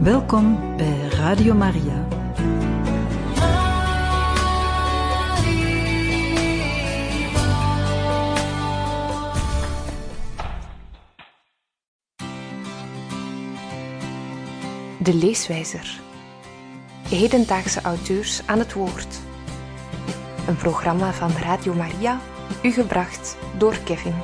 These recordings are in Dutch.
Welkom bij Radio Maria. De leeswijzer. Hedendaagse auteurs aan het woord. Een programma van Radio Maria, u gebracht door Kevin.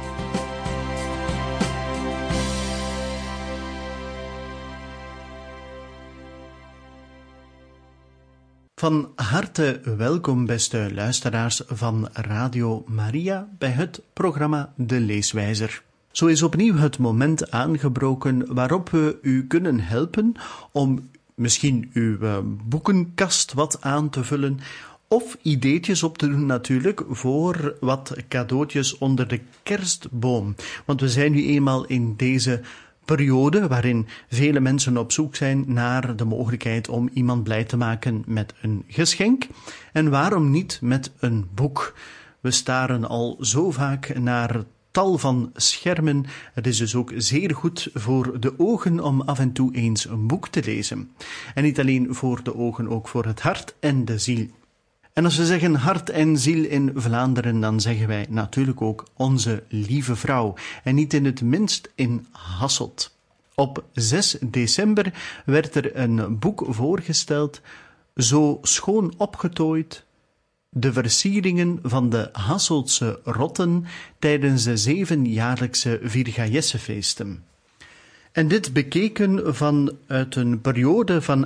Van harte welkom, beste luisteraars van Radio Maria, bij het programma De Leeswijzer. Zo is opnieuw het moment aangebroken waarop we u kunnen helpen om misschien uw boekenkast wat aan te vullen of ideetjes op te doen natuurlijk voor wat cadeautjes onder de kerstboom. Want we zijn nu eenmaal in deze periode waarin vele mensen op zoek zijn naar de mogelijkheid om iemand blij te maken met een geschenk. En waarom niet met een boek? We staren al zo vaak naar tal van schermen. Het is dus ook zeer goed voor de ogen om af en toe eens een boek te lezen. En niet alleen voor de ogen, ook voor het hart en de ziel. En als we zeggen hart en ziel in Vlaanderen, dan zeggen wij natuurlijk ook onze lieve vrouw. En niet in het minst in Hasselt. Op 6 december werd er een boek voorgesteld, Zo schoon opgetooid, de versieringen van de Hasseltse rotten tijdens de 7-jaarlijkse Virga-Jessefeesten. En dit bekeken vanuit een periode van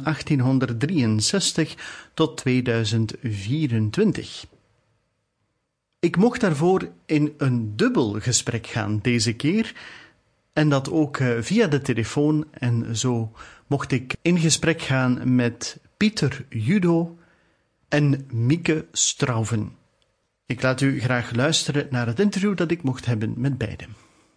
1863 tot 2024. Ik mocht daarvoor in een dubbel gesprek gaan deze keer, en dat ook via de telefoon, en zo mocht ik in gesprek gaan met Pieter Judo en Mieke Strauven. Ik laat u graag luisteren naar het interview dat ik mocht hebben met beiden.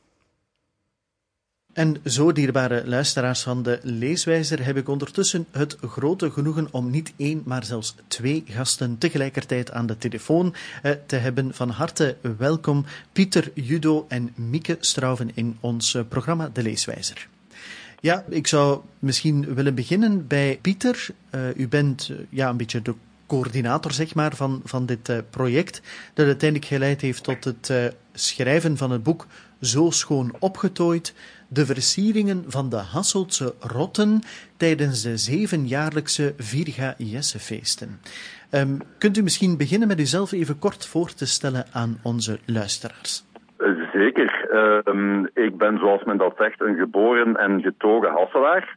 En zo, dierbare luisteraars van de Leeswijzer, heb ik ondertussen het grote genoegen om niet 1, maar zelfs 2 gasten tegelijkertijd aan de telefoon te hebben. Van harte welkom, Pieter Judo en Mieke Strauven in ons programma De Leeswijzer. Ja, ik zou misschien willen beginnen bij Pieter. U bent een beetje de coördinator, zeg maar, van dit project, dat uiteindelijk geleid heeft tot het schrijven van het boek Zo schoon opgetooid, de versieringen van de Hasseltse rotten tijdens de 7-jaarlijkse Virga-Jessefeesten. Kunt u misschien beginnen met uzelf even kort voor te stellen aan onze luisteraars? Zeker. Ik ben, zoals men dat zegt, een geboren en getogen Hasselaar.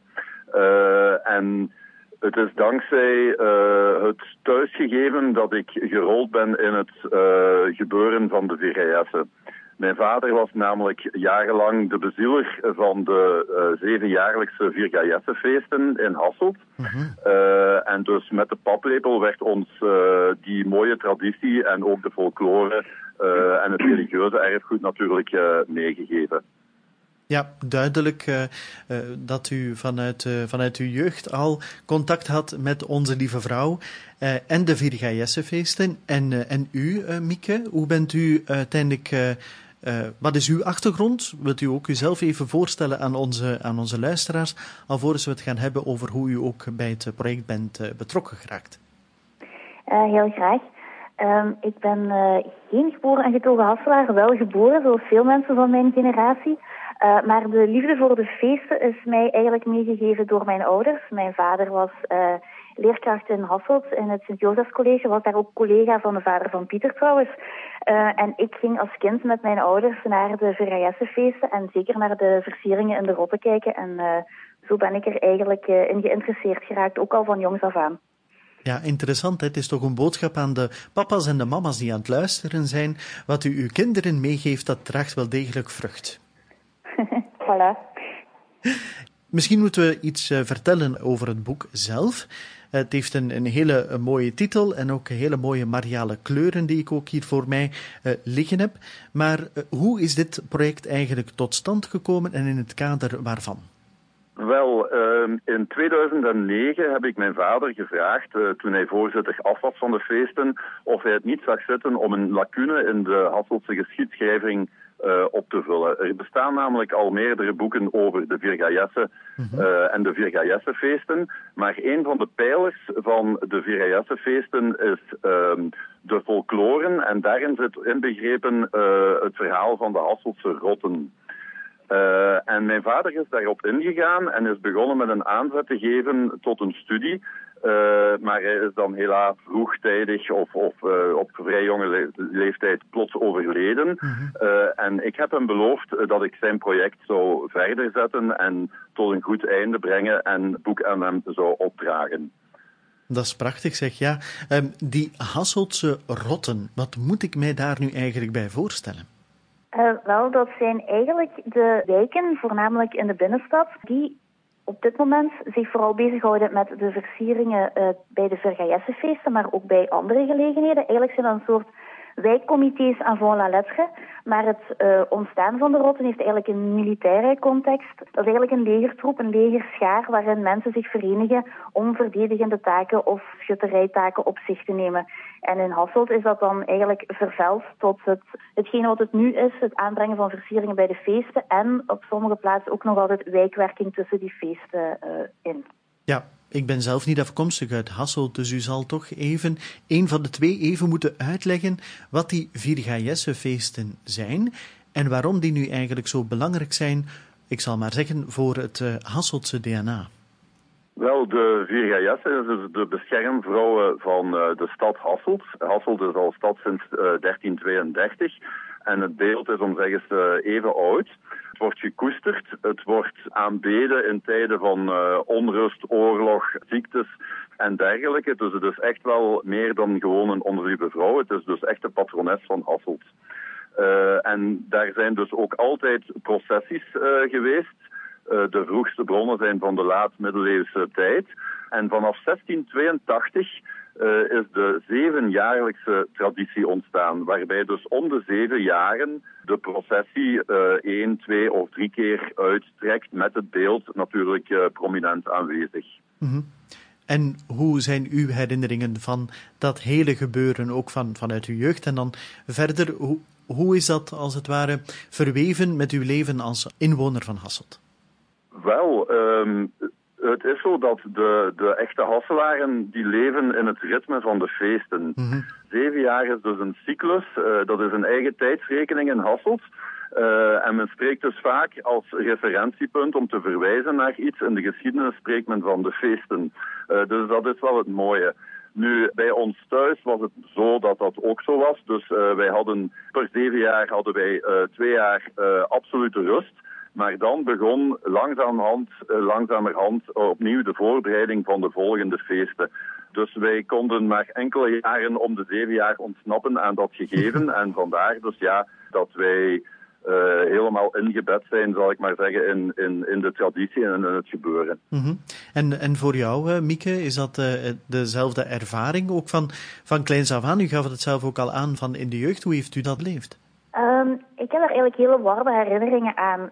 En het is dankzij het thuisgegeven dat ik gerold ben in het gebeuren van de Virga-Jesse. Mijn vader was namelijk jarenlang de bezieler van de 7-jaarlijkse Virga-Jessefeesten in Hasselt. Mm-hmm. En dus met de paplepel werd ons die mooie traditie en ook de folklore en het religieuze erfgoed natuurlijk meegegeven. Ja, duidelijk dat u vanuit uw jeugd al contact had met onze lieve vrouw en de Virga-Jessefeesten. En u, Mieke, hoe bent u uiteindelijk... wat is uw achtergrond? Wilt u ook uzelf even voorstellen aan onze luisteraars, alvorens we het gaan hebben over hoe u ook bij het project bent betrokken geraakt? Heel graag. Ik ben geen geboren en getogen Hasselaar, wel geboren, zoals veel mensen van mijn generatie. Maar de liefde voor de feesten is mij eigenlijk meegegeven door mijn ouders. Mijn vader was leerkracht in Hasselt in het Sint-Josefscollege, was daar ook collega van de vader van Pieter trouwens. En ik ging als kind met mijn ouders naar de Virga-Jessefeesten en zeker naar de versieringen in de rotten kijken. En zo ben ik er eigenlijk in geïnteresseerd geraakt, ook al van jongs af aan. Ja, interessant. Het is toch een boodschap aan de papa's en de mama's die aan het luisteren zijn. Wat u uw kinderen meegeeft, dat draagt wel degelijk vrucht. Voilà. Misschien moeten we iets vertellen over het boek zelf. Het heeft een hele mooie titel en ook hele mooie mariale kleuren die ik ook hier voor mij liggen heb. Maar hoe is dit project eigenlijk tot stand gekomen en in het kader waarvan? Wel, in 2009 heb ik mijn vader gevraagd, toen hij voorzitter af was van de feesten, of hij het niet zag zitten om een lacune in de Hasseltse geschiedschrijving op te vullen. Er bestaan namelijk al meerdere boeken over de Virgaïessen en de Virgaïessenfeesten, maar een van de pijlers van de Virgaïessenfeesten is de folklore en daarin zit inbegrepen het verhaal van de Hasseltse rotten. En mijn vader is daarop ingegaan en is begonnen met een aanzet te geven tot een studie. Maar hij is dan helaas vroegtijdig of op vrij jonge leeftijd plots overleden. En ik heb hem beloofd dat ik zijn project zou verder zetten en tot een goed einde brengen en het boek aan hem zou opdragen. Dat is prachtig, zeg. Ja. Die Hasseltse rotten, wat moet ik mij daar nu eigenlijk bij voorstellen? Wel, dat zijn eigenlijk de wijken, voornamelijk in de binnenstad, die op dit moment zich vooral bezighouden met de versieringen bij de Virgaïessenfeesten, maar ook bij andere gelegenheden. Eigenlijk zijn dat een soort wijkcomité's avant la lettre, maar het ontstaan van de rotten heeft eigenlijk een militaire context. Dat is eigenlijk een legertroep, een legerschaar, waarin mensen zich verenigen om verdedigende taken of schutterijtaken op zich te nemen. En in Hasselt is dat dan eigenlijk verveld tot hetgene wat het nu is, het aanbrengen van versieringen bij de feesten en op sommige plaatsen ook nog altijd wijkwerking tussen die feesten in. Ja, ik ben zelf niet afkomstig uit Hasselt, dus u zal toch even, een van de twee even moeten uitleggen wat die Virgaïessenfeesten zijn en waarom die nu eigenlijk zo belangrijk zijn, ik zal maar zeggen, voor het Hasseltse DNA. Wel, de Virgaïessen is dus de beschermvrouwen van de stad Hasselt. Hasselt is al stad sinds 1332 en het beeld is om zeggen even oud. Het wordt gekoesterd, het wordt aanbeden in tijden van onrust, oorlog, ziektes en dergelijke. Dus het is echt wel meer dan gewoon een onverliefde vrouw. Het is dus echt de patrones van Hasselt. En daar zijn dus ook altijd processies geweest. De vroegste bronnen zijn van de laat-middeleeuwse tijd. En vanaf 1682 is de 7-jaarlijkse traditie ontstaan, waarbij dus om de 7 jaren de processie 1, 2 of 3 keer uittrekt met het beeld natuurlijk prominent aanwezig. Mm-hmm. En hoe zijn uw herinneringen van dat hele gebeuren, ook vanuit uw jeugd? En dan verder, hoe is dat als het ware verweven met uw leven als inwoner van Hasselt? Wel, het is zo dat de echte Hasselaren die leven in het ritme van de feesten. 7 jaar is dus een cyclus, dat is een eigen tijdsrekening in Hasselt. En men spreekt dus vaak als referentiepunt om te verwijzen naar iets. In de geschiedenis spreekt men van de feesten. Dus dat is wel het mooie. Nu, bij ons thuis was het zo dat dat ook zo was. Dus wij hadden per 7 jaar hadden wij 2 jaar absolute rust. Maar dan begon langzamerhand opnieuw de voorbereiding van de volgende feesten. Dus wij konden maar enkele jaren om de 7 jaar ontsnappen aan dat gegeven. En vandaar dus ja, dat wij helemaal ingebed zijn, zal ik maar zeggen, in de traditie en in het gebeuren. Mm-hmm. En voor jou, Mieke, is dat dezelfde ervaring ook van kleins af aan? U gaf het zelf ook al aan van in de jeugd. Hoe heeft u dat beleefd? Ik heb daar eigenlijk hele warme herinneringen aan.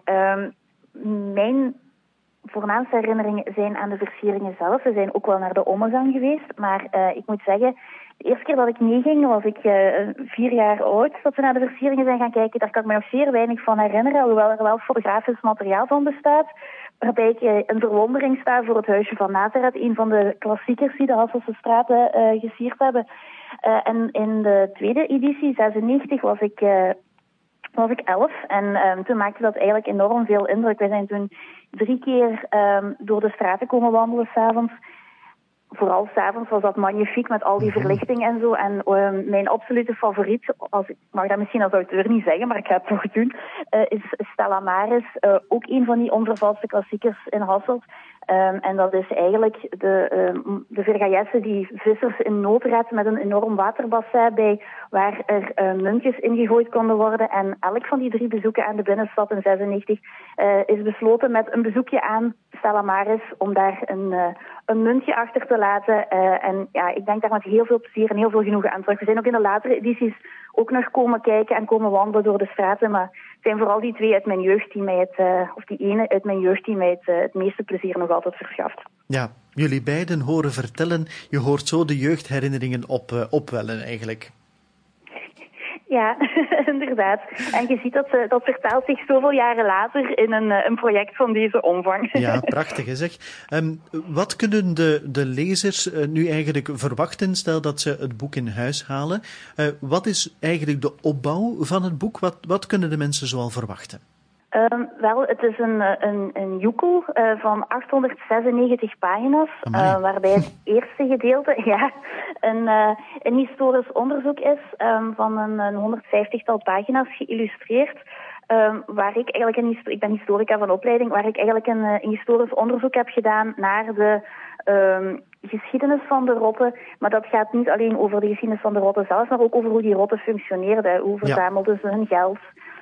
Mijn voornaamste herinneringen zijn aan de versieringen zelf. We zijn ook wel naar de ommegang geweest. Maar ik moet zeggen, de eerste keer dat ik meeging was ik 4 jaar oud. Dat we naar de versieringen zijn gaan kijken. Daar kan ik me nog zeer weinig van herinneren. Hoewel er wel fotografisch materiaal van bestaat. Waarbij ik in verwondering sta voor het Huisje van Nazareth. Een van de klassiekers die de Hasselse straten gesierd hebben. En in de tweede editie, 96, was ik 11 en toen maakte dat eigenlijk enorm veel indruk. Wij zijn toen 3 keer door de straten komen wandelen 's avonds. Vooral 's avonds was dat magnifiek met al die verlichting en zo. En mijn absolute favoriet, ik mag dat misschien als auteur niet zeggen, maar ik ga het toch doen, is Stella Maris. Ook een van die onvervalste klassiekers in Hasselt. En dat is eigenlijk de Virgaïessen die vissers in nood redt met een enorm waterbassin bij waar er muntjes ingegooid konden worden. En elk van die 3 bezoeken aan de binnenstad in 96 is besloten met een bezoekje aan Stella Maris om daar een muntje achter te laten. En ja, ik denk daar met heel veel plezier en heel veel genoegen aan terug. We zijn ook in de latere edities ook nog komen kijken en komen wandelen door de straten. Maar het zijn vooral die 2 uit mijn jeugd die mij die ene uit mijn jeugd die mij het meeste plezier nog altijd verschaft. Ja, jullie beiden horen vertellen, je hoort zo de jeugdherinneringen opwellen eigenlijk. Ja, inderdaad. En je ziet dat vertaalt zich zoveel jaren later in een project van deze omvang. Ja, prachtig hè, zeg. Wat kunnen de lezers nu eigenlijk verwachten, stel dat ze het boek in huis halen? Wat is eigenlijk de opbouw van het boek? Wat kunnen de mensen zoal verwachten? Wel, het is een joekel van 896 pagina's, waarbij het eerste gedeelte een historisch onderzoek is van een 150-tal pagina's geïllustreerd, waar ik eigenlijk ik ben historica van opleiding, waar ik eigenlijk een historisch onderzoek heb gedaan naar de geschiedenis van de rotten, maar dat gaat niet alleen over de geschiedenis van de rotten zelf, maar ook over hoe die rotten functioneerden, hoe verzamelden ze hun geld.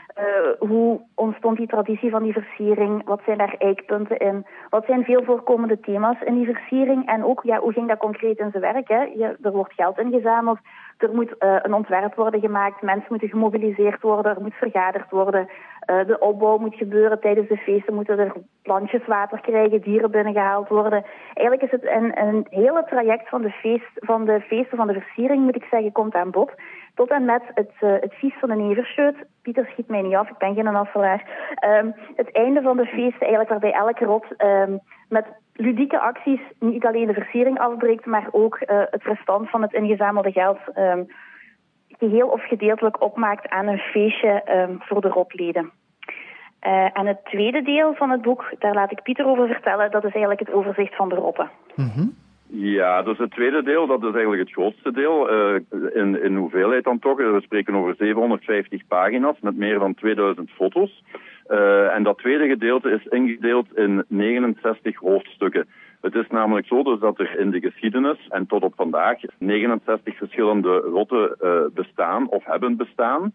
Hoe ontstond die traditie van die versiering? Wat zijn daar eikpunten in? Wat zijn veel voorkomende thema's in die versiering? En ook, hoe ging dat concreet in zijn werk? Hè? Er wordt geld ingezameld, er moet een ontwerp worden gemaakt, mensen moeten gemobiliseerd worden, er moet vergaderd worden. De opbouw moet gebeuren, tijdens de feesten moeten er plantjes water krijgen, dieren binnengehaald worden. Eigenlijk is het een hele traject van de feesten van de versiering, moet ik zeggen, komt aan bod. Tot en met het feest van de Neverscheut. Pieter schiet mij niet af, ik ben geen afvalaar. Het einde van de feesten, eigenlijk waarbij elke rot met ludieke acties niet alleen de versiering afbreekt, maar ook het restant van het ingezamelde geld geheel of gedeeltelijk opmaakt aan een feestje voor de rotleden. En het tweede deel van het boek, daar laat ik Pieter over vertellen, dat is eigenlijk het overzicht van de rotten. Mm-hmm. Ja, dus het tweede deel, dat is eigenlijk het grootste deel, in hoeveelheid dan toch. We spreken over 750 pagina's met meer dan 2000 foto's. En dat tweede gedeelte is ingedeeld in 69 hoofdstukken. Het is namelijk zo dus dat er in de geschiedenis en tot op vandaag 69 verschillende rotten bestaan of hebben bestaan.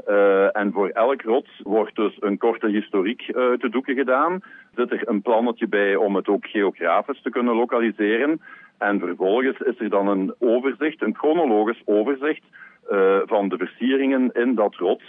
En voor elk rot wordt dus een korte historiek te doeken gedaan. Zit er een plannetje bij om het ook geografisch te kunnen lokaliseren. En vervolgens is er dan een overzicht, een chronologisch overzicht van de versieringen in dat rot.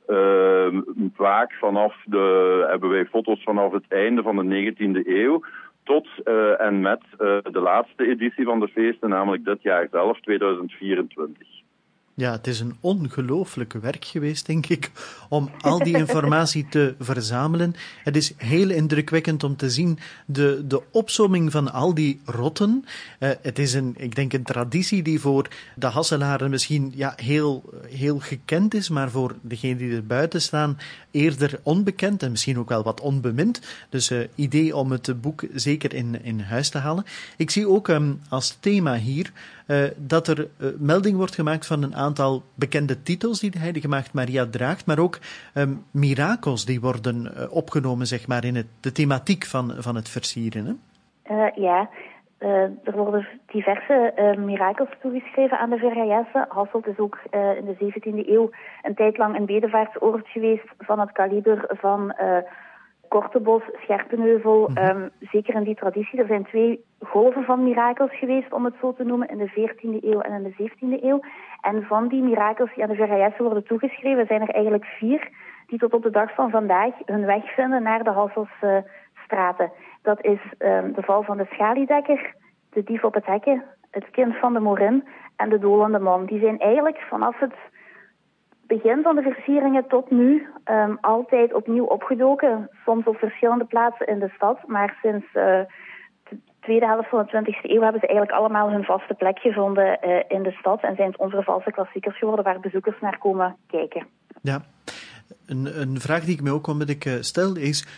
Vaak hebben wij foto's vanaf het einde van de 19e eeuw tot en met de laatste editie van de feesten, namelijk dit jaar zelf, 2024. Ja, het is een ongelooflijk werk geweest, denk ik, om al die informatie te verzamelen. Het is heel indrukwekkend om te zien de opsomming van al die rotten. Het is ik denk een traditie die voor de Hasselaren misschien heel gekend is, maar voor degenen die er buiten staan eerder onbekend en misschien ook wel wat onbemind. Dus idee om het boek zeker in huis te halen. Ik zie ook als thema hier dat er melding wordt gemaakt van een aantal bekende titels die de Heilige Maagd Maria draagt, maar ook mirakels die worden opgenomen, zeg maar, in de thematiek van het versieren. Hè? Er worden diverse mirakels toegeschreven aan de Vergaïesse. Hasselt is ook in de 17e eeuw een tijd lang een bedevaartsoord geweest van het kaliber van Kortebos, Scherpenheuvel, zeker in die traditie. Er zijn 2 golven van mirakels geweest, om het zo te noemen, in de 14e eeuw en in de 17e eeuw. En van die mirakels die aan de Vergaïesse worden toegeschreven, zijn er eigenlijk 4 die tot op de dag van vandaag hun weg vinden naar de Hasselse straten. Dat is de val van de schaliedekker, de dief op het hekken, het kind van de Morin en de dolende man. Die zijn eigenlijk vanaf het begin van de versieringen tot nu altijd opnieuw opgedoken. Soms op verschillende plaatsen in de stad, maar sinds de tweede helft van de 20e eeuw hebben ze eigenlijk allemaal hun vaste plek gevonden in de stad en zijn het onvervalste klassiekers geworden waar bezoekers naar komen kijken. Ja, een vraag die ik me ook onmiddellijk stel is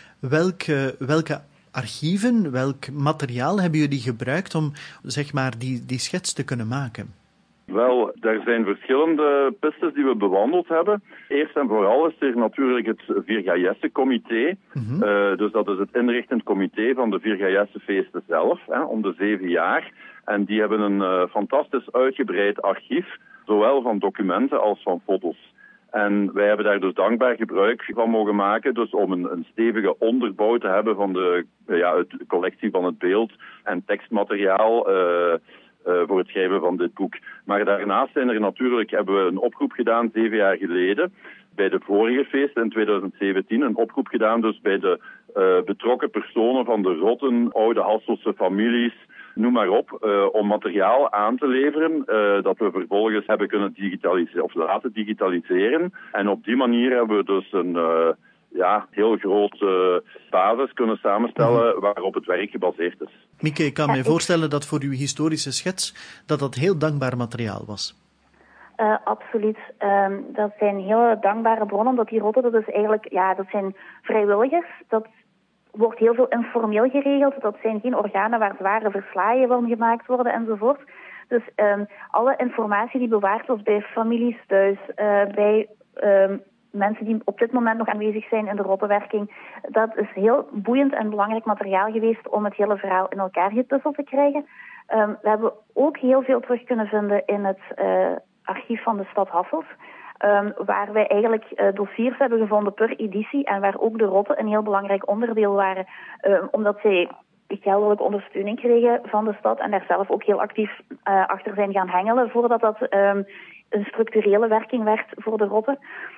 welke archieven, welk materiaal hebben jullie gebruikt om zeg maar die schets te kunnen maken? Wel, er zijn verschillende pistes die we bewandeld hebben. Eerst en vooral is er natuurlijk het Vergaïesse-comité. Dus dat is het inrichtend comité van de Vergaïesse-feesten zelf, om de 7 jaar. En die hebben een fantastisch uitgebreid archief, zowel van documenten als van foto's. En wij hebben daar dus dankbaar gebruik van mogen maken, dus om een stevige onderbouw te hebben van de collectie van het beeld en tekstmateriaal voor het schrijven van dit boek. Maar daarnaast hebben we een oproep gedaan 7 jaar geleden, bij de vorige feesten in 2017, een oproep gedaan dus bij de betrokken personen van de rotten, oude Hasselse families, noem maar op, om materiaal aan te leveren dat we vervolgens hebben kunnen digitaliseren of laten digitaliseren. En op die manier hebben we dus een heel grote basis kunnen samenstellen waarop het werk gebaseerd is. Mieke, ik kan mij voorstellen dat voor uw historische schets dat heel dankbaar materiaal was. Absoluut. Dat zijn hele dankbare bronnen, omdat die rotten, dat is eigenlijk, dat zijn vrijwilligers. Dat wordt heel veel informeel geregeld. Dat zijn geen organen waar zware verslagen van gemaakt worden enzovoort. Dus alle informatie die bewaard wordt bij families thuis, bij mensen die op dit moment nog aanwezig zijn in de rottenwerking, dat is heel boeiend en belangrijk materiaal geweest om het hele verhaal in elkaar gepuzzeld te krijgen. We hebben ook heel veel terug kunnen vinden in het archief van de stad Hasselt, waar wij eigenlijk dossiers hebben gevonden per editie en waar ook de rotten een heel belangrijk onderdeel waren, omdat zij geldelijke ondersteuning kregen van de stad en daar zelf ook heel actief achter zijn gaan hengelen voordat dat een structurele werking werd voor de rotten.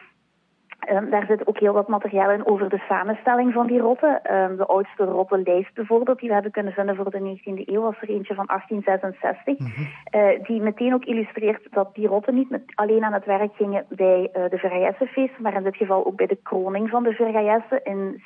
Daar zit ook heel wat materiaal in over de samenstelling van die rotten. De oudste rottenlijst bijvoorbeeld, die we hebben kunnen vinden voor de 19e eeuw, was er eentje van 1866. Die meteen ook illustreert dat die rotten niet alleen aan het werk gingen bij de Vergaessenfeest, maar in dit geval ook bij de kroning van de Vergaessen in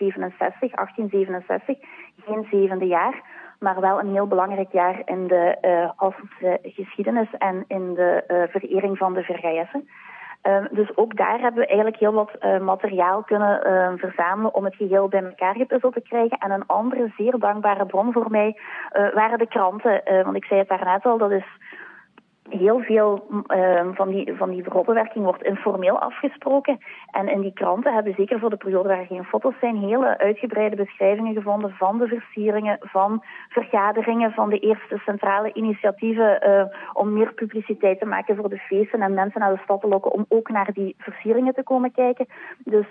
1867. Geen 7e jaar, maar wel een heel belangrijk jaar in de Hasselse geschiedenis en in de verering van de Vergaessen. Dus ook daar hebben we eigenlijk heel wat materiaal kunnen verzamelen om het geheel bij elkaar gepuzzeld te krijgen. En een andere zeer dankbare bron voor mij waren de kranten. Want ik zei het daarnet al, dat is heel veel van die rottenwerking wordt informeel afgesproken. En in die kranten hebben we zeker voor de periode waar er geen foto's zijn, hele uitgebreide beschrijvingen gevonden van de versieringen, van vergaderingen, van de eerste centrale initiatieven om meer publiciteit te maken voor de feesten en mensen naar de stad te lokken om ook naar die versieringen te komen kijken. Dus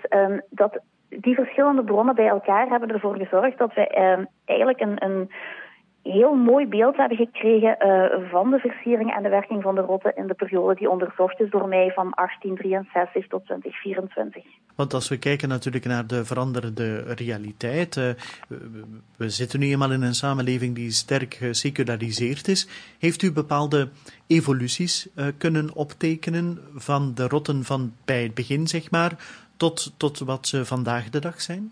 die verschillende bronnen bij elkaar hebben ervoor gezorgd dat wij eigenlijk een heel mooi beeld hebben gekregen van de versiering en de werking van de rotten in de periode die onderzocht is door mij van 1863 tot 2024. Want als we kijken natuurlijk naar de veranderde realiteit, we zitten nu eenmaal in een samenleving die sterk geseculariseerd is. Heeft u bepaalde evoluties kunnen optekenen van de rotten van bij het begin, zeg maar, tot wat ze vandaag de dag zijn?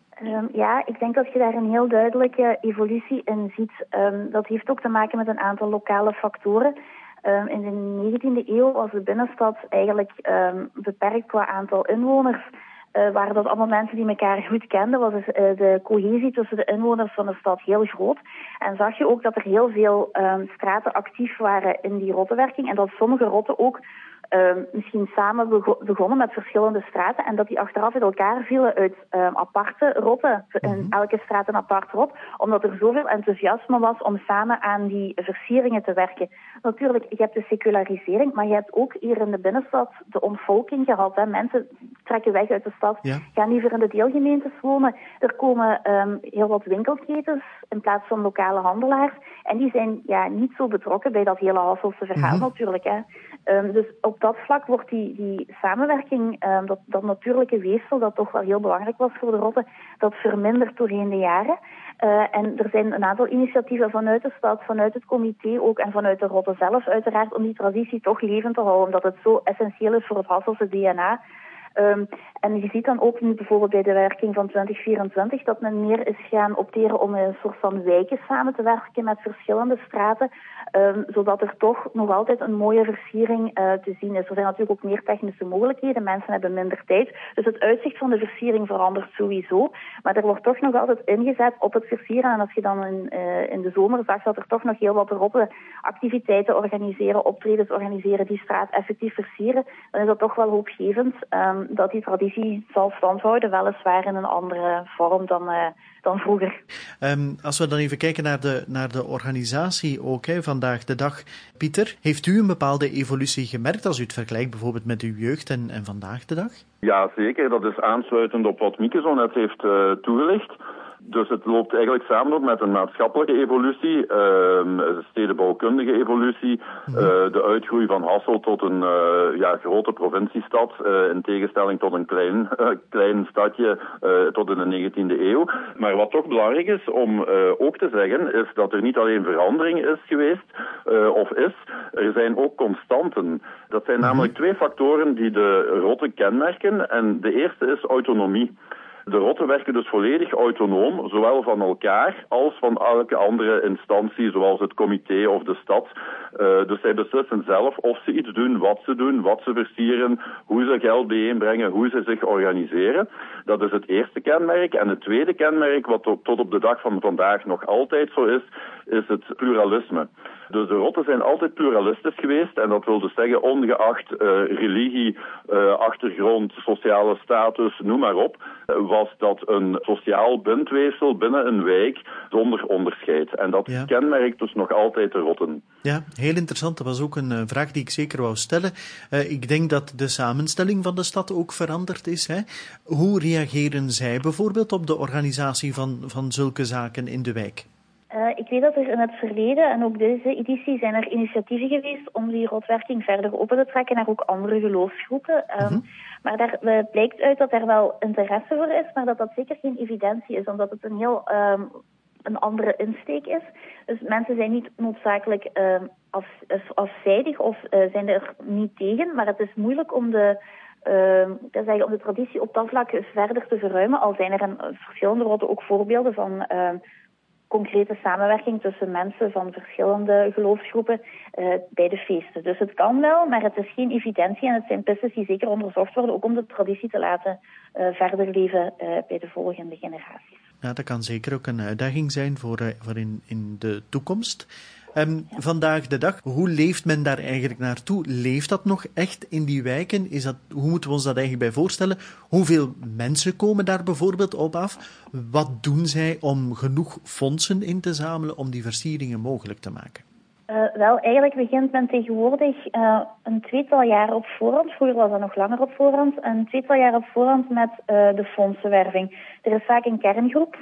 Ik denk dat je daar een heel duidelijke evolutie in ziet. Dat heeft ook te maken met een aantal lokale factoren. In de 19e eeuw was de binnenstad eigenlijk beperkt qua aantal inwoners. Waren dat allemaal mensen die elkaar goed kenden, was dus, de cohesie tussen de inwoners van de stad heel groot. En zag je ook dat er heel veel straten actief waren in die rottenwerking en dat sommige rotten ook misschien samen begonnen met verschillende straten en dat die achteraf in elkaar vielen uit aparte rotten, in elke straat een apart rot, omdat er zoveel enthousiasme was om samen aan die versieringen te werken. Natuurlijk, je hebt de secularisering, maar je hebt ook hier in de binnenstad de ontvolking gehad. Hè. Mensen trekken weg uit de stad, gaan liever in de deelgemeentes wonen. Er komen heel wat winkelketens in plaats van lokale handelaars en die zijn niet zo betrokken bij dat hele Hasselse verhaal natuurlijk. Hè. Dus op dat vlak wordt die samenwerking, dat natuurlijke weefsel, dat toch wel heel belangrijk was voor de rotten, dat vermindert doorheen de jaren. En er zijn een aantal initiatieven vanuit de stad, vanuit het comité ook en vanuit de rotten zelf uiteraard om die traditie toch levend te houden, omdat het zo essentieel is voor het Hasselse DNA. En je ziet dan ook nu bijvoorbeeld bij de werking van 2024 dat men meer is gaan opteren om een soort van wijken samen te werken met verschillende straten, zodat er toch nog altijd een mooie versiering te zien is. Er zijn natuurlijk ook meer technische mogelijkheden, mensen hebben minder tijd, dus het uitzicht van de versiering verandert sowieso, maar er wordt toch nog altijd ingezet op het versieren. En als je dan in de zomer zag dat er toch nog heel wat rotte activiteiten organiseren, optredens organiseren, die straat effectief versieren, dan is dat toch wel hoopgevend dat die traditie zal standhouden, weliswaar in een andere vorm dan vroeger. Als we dan even kijken naar de organisatie ook, vandaag de dag. Pieter, heeft u een bepaalde evolutie gemerkt als u het vergelijkt bijvoorbeeld met uw jeugd en vandaag de dag? Ja, zeker. Dat is aansluitend op wat Mieke zo net heeft toegelicht. Dus het loopt eigenlijk samen ook met een maatschappelijke evolutie, stedenbouwkundige evolutie, de uitgroei van Hasselt tot een grote provinciestad, in tegenstelling tot een klein stadje tot in de 19e eeuw. Maar wat toch belangrijk is om ook te zeggen, is dat er niet alleen verandering is geweest, of is, er zijn ook constanten. Dat zijn namelijk twee factoren die de rotten kenmerken. En de eerste is autonomie. De rotten werken dus volledig autonoom, zowel van elkaar als van elke andere instantie, zoals het comité of de stad. Dus zij beslissen zelf of ze iets doen, wat ze versieren, hoe ze geld bijeenbrengen, hoe ze zich organiseren. Dat is het eerste kenmerk. En het tweede kenmerk, wat tot op de dag van vandaag nog altijd zo is het pluralisme. Dus de rotten zijn altijd pluralistisch geweest en dat wil dus zeggen ongeacht religie, achtergrond, sociale status, noem maar op, was dat een sociaal bindweefsel binnen een wijk zonder onderscheid. En dat kenmerkt dus nog altijd de rotten. Ja, heel interessant. Dat was ook een vraag die ik zeker wou stellen. Ik denk dat de samenstelling van de stad ook veranderd is. Hè? Hoe reageren zij bijvoorbeeld op de organisatie van zulke zaken in de wijk? Ik weet dat er in het verleden en ook deze editie zijn er initiatieven geweest om die rotwerking verder open te trekken naar ook andere geloofsgroepen. Maar daar blijkt uit dat er wel interesse voor is, maar dat dat zeker geen evidentie is, omdat het een heel een andere insteek is. Dus mensen zijn niet noodzakelijk afzijdig of zijn er niet tegen, maar het is moeilijk om de traditie op dat vlak verder te verruimen. Al zijn er in verschillende rotten ook voorbeelden van concrete samenwerking tussen mensen van verschillende geloofsgroepen bij de feesten. Dus het kan wel, maar het is geen evidentie en het zijn pistes die zeker onderzocht worden, ook om de traditie te laten verder leven bij de volgende generaties. Ja, dat kan zeker ook een uitdaging zijn voor in de toekomst. Vandaag de dag, hoe leeft men daar eigenlijk naartoe? Leeft dat nog echt in die wijken? Hoe moeten we ons dat eigenlijk bij voorstellen? Hoeveel mensen komen daar bijvoorbeeld op af? Wat doen zij om genoeg fondsen in te zamelen om die versieringen mogelijk te maken? Wel, eigenlijk begint men tegenwoordig een tweetal jaar op voorhand. Vroeger was dat nog langer op voorhand. Een tweetal jaar op voorhand met de fondsenwerving. Er is vaak een kerngroep.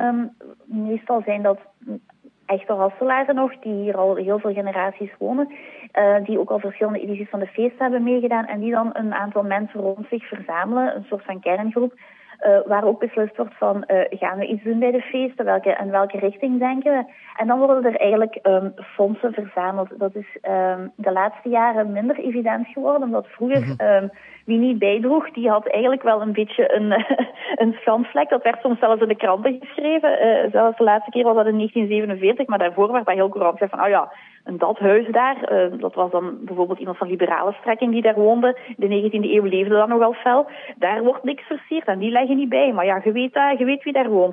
Meestal zijn dat echte Hasselaren nog, die hier al heel veel generaties wonen, die ook al verschillende edities van de feesten hebben meegedaan en die dan een aantal mensen rond zich verzamelen, een soort van kerngroep, waar ook beslist wordt van, gaan we iets doen bij de feesten, welke richting denken we? En dan worden er eigenlijk fondsen verzameld. Dat is de laatste jaren minder evident geworden, omdat vroeger wie niet bijdroeg, die had eigenlijk wel een beetje een schandvlek. Dat werd soms zelfs in de kranten geschreven. Zelfs de laatste keer was dat in 1947, maar daarvoor werd dat heel courant gezegd van, en dat huis daar, dat was dan bijvoorbeeld iemand van liberale strekking die daar woonde. In de 19e eeuw leefde dat nogal fel. Daar wordt niks versierd en die leggen niet bij. Maar ja, je weet wie daar woont.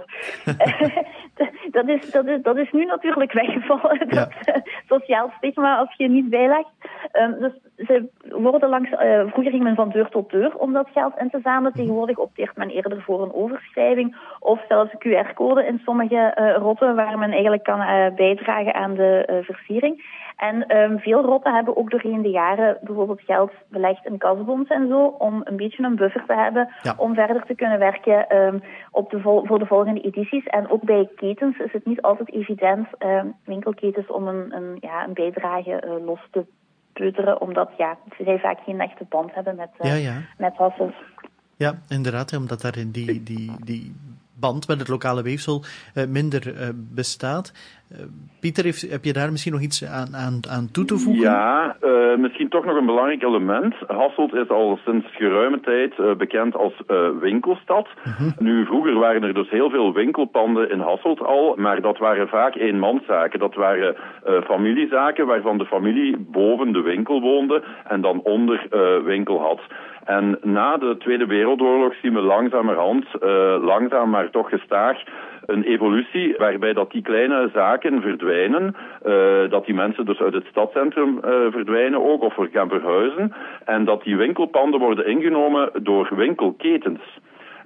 Dat is nu natuurlijk weggevallen. Dat sociaal stigma als je niet bijlegt. Dus ze worden vroeger ging men van deur tot deur om dat geld in te zamelen. Tegenwoordig opteert men eerder voor een overschrijving of zelfs een QR-code in sommige rotten waar men eigenlijk kan bijdragen aan de versiering. En veel rotten hebben ook doorheen de jaren bijvoorbeeld geld belegd in kasbonds en zo, om een beetje een buffer te hebben, om verder te kunnen werken voor de volgende edities. En ook bij ketens is het niet altijd evident, winkelketens, om een bijdrage los te peuteren, omdat zij vaak geen echte band hebben met Hasselt. Ja, inderdaad, omdat daar die band met het lokale weefsel minder bestaat. Pieter, heb je daar misschien nog iets aan toe te voegen? Ja, misschien toch nog een belangrijk element. Hasselt is al sinds geruime tijd bekend als winkelstad. Nu, vroeger waren er dus heel veel winkelpanden in Hasselt al, maar dat waren vaak eenmanszaken. Dat waren familiezaken waarvan de familie boven de winkel woonde en dan onder winkel had. En na de Tweede Wereldoorlog zien we langzamerhand, langzaam maar toch gestaag, een evolutie waarbij dat die kleine zaken verdwijnen, dat die mensen dus uit het stadscentrum verdwijnen ook of gaan verhuizen en dat die winkelpanden worden ingenomen door winkelketens.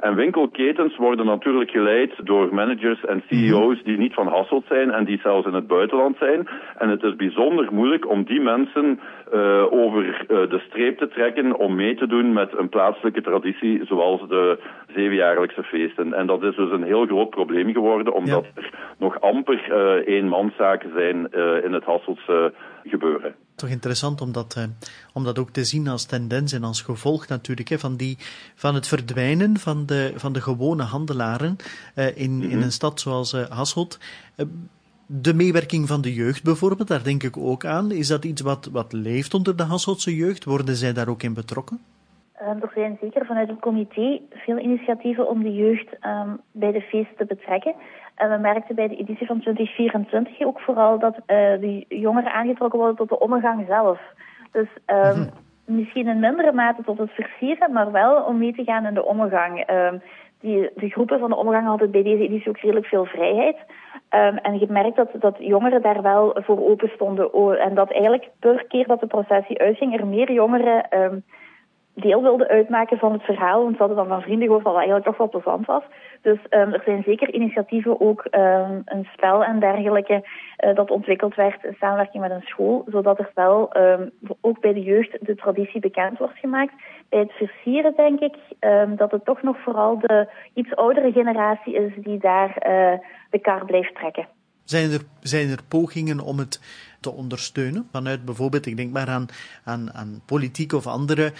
En winkelketens worden natuurlijk geleid door managers en CEO's die niet van Hasselt zijn en die zelfs in het buitenland zijn. En het is bijzonder moeilijk om die mensen over de streep te trekken om mee te doen met een plaatselijke traditie zoals de 7-jaarlijkse feesten. En dat is dus een heel groot probleem geworden, omdat er nog amper eenmanszaken zijn in het Hasseltse gebeuren. Toch interessant om dat ook te zien als tendens en als gevolg natuurlijk van het verdwijnen van de gewone handelaren in een stad zoals Hasselt. De meewerking van de jeugd bijvoorbeeld, daar denk ik ook aan. Is dat iets wat leeft onder de Hasseltse jeugd? Worden zij daar ook in betrokken? Er zijn zeker vanuit het comité veel initiatieven om de jeugd bij de feesten te betrekken. En we merkten bij de editie van 2024 ook vooral dat de jongeren aangetrokken worden tot de omgang zelf. Dus misschien in mindere mate tot het versieren, maar wel om mee te gaan in de omgang. De groepen van de omgang hadden bij deze editie ook redelijk veel vrijheid. En je merkt dat jongeren daar wel voor open stonden. En dat eigenlijk per keer dat de processie uitging, er meer jongeren deel wilden uitmaken van het verhaal. Want ze hadden dan van vrienden gehoord dat eigenlijk toch wel plezant was. Dus er zijn zeker initiatieven, ook een spel en dergelijke, dat ontwikkeld werd in samenwerking met een school, zodat er wel ook bij de jeugd de traditie bekend wordt gemaakt. Bij het versieren denk ik dat het toch nog vooral de iets oudere generatie is die daar de kar blijft trekken. Zijn er pogingen om het te ondersteunen vanuit bijvoorbeeld, ik denk maar aan politiek of andere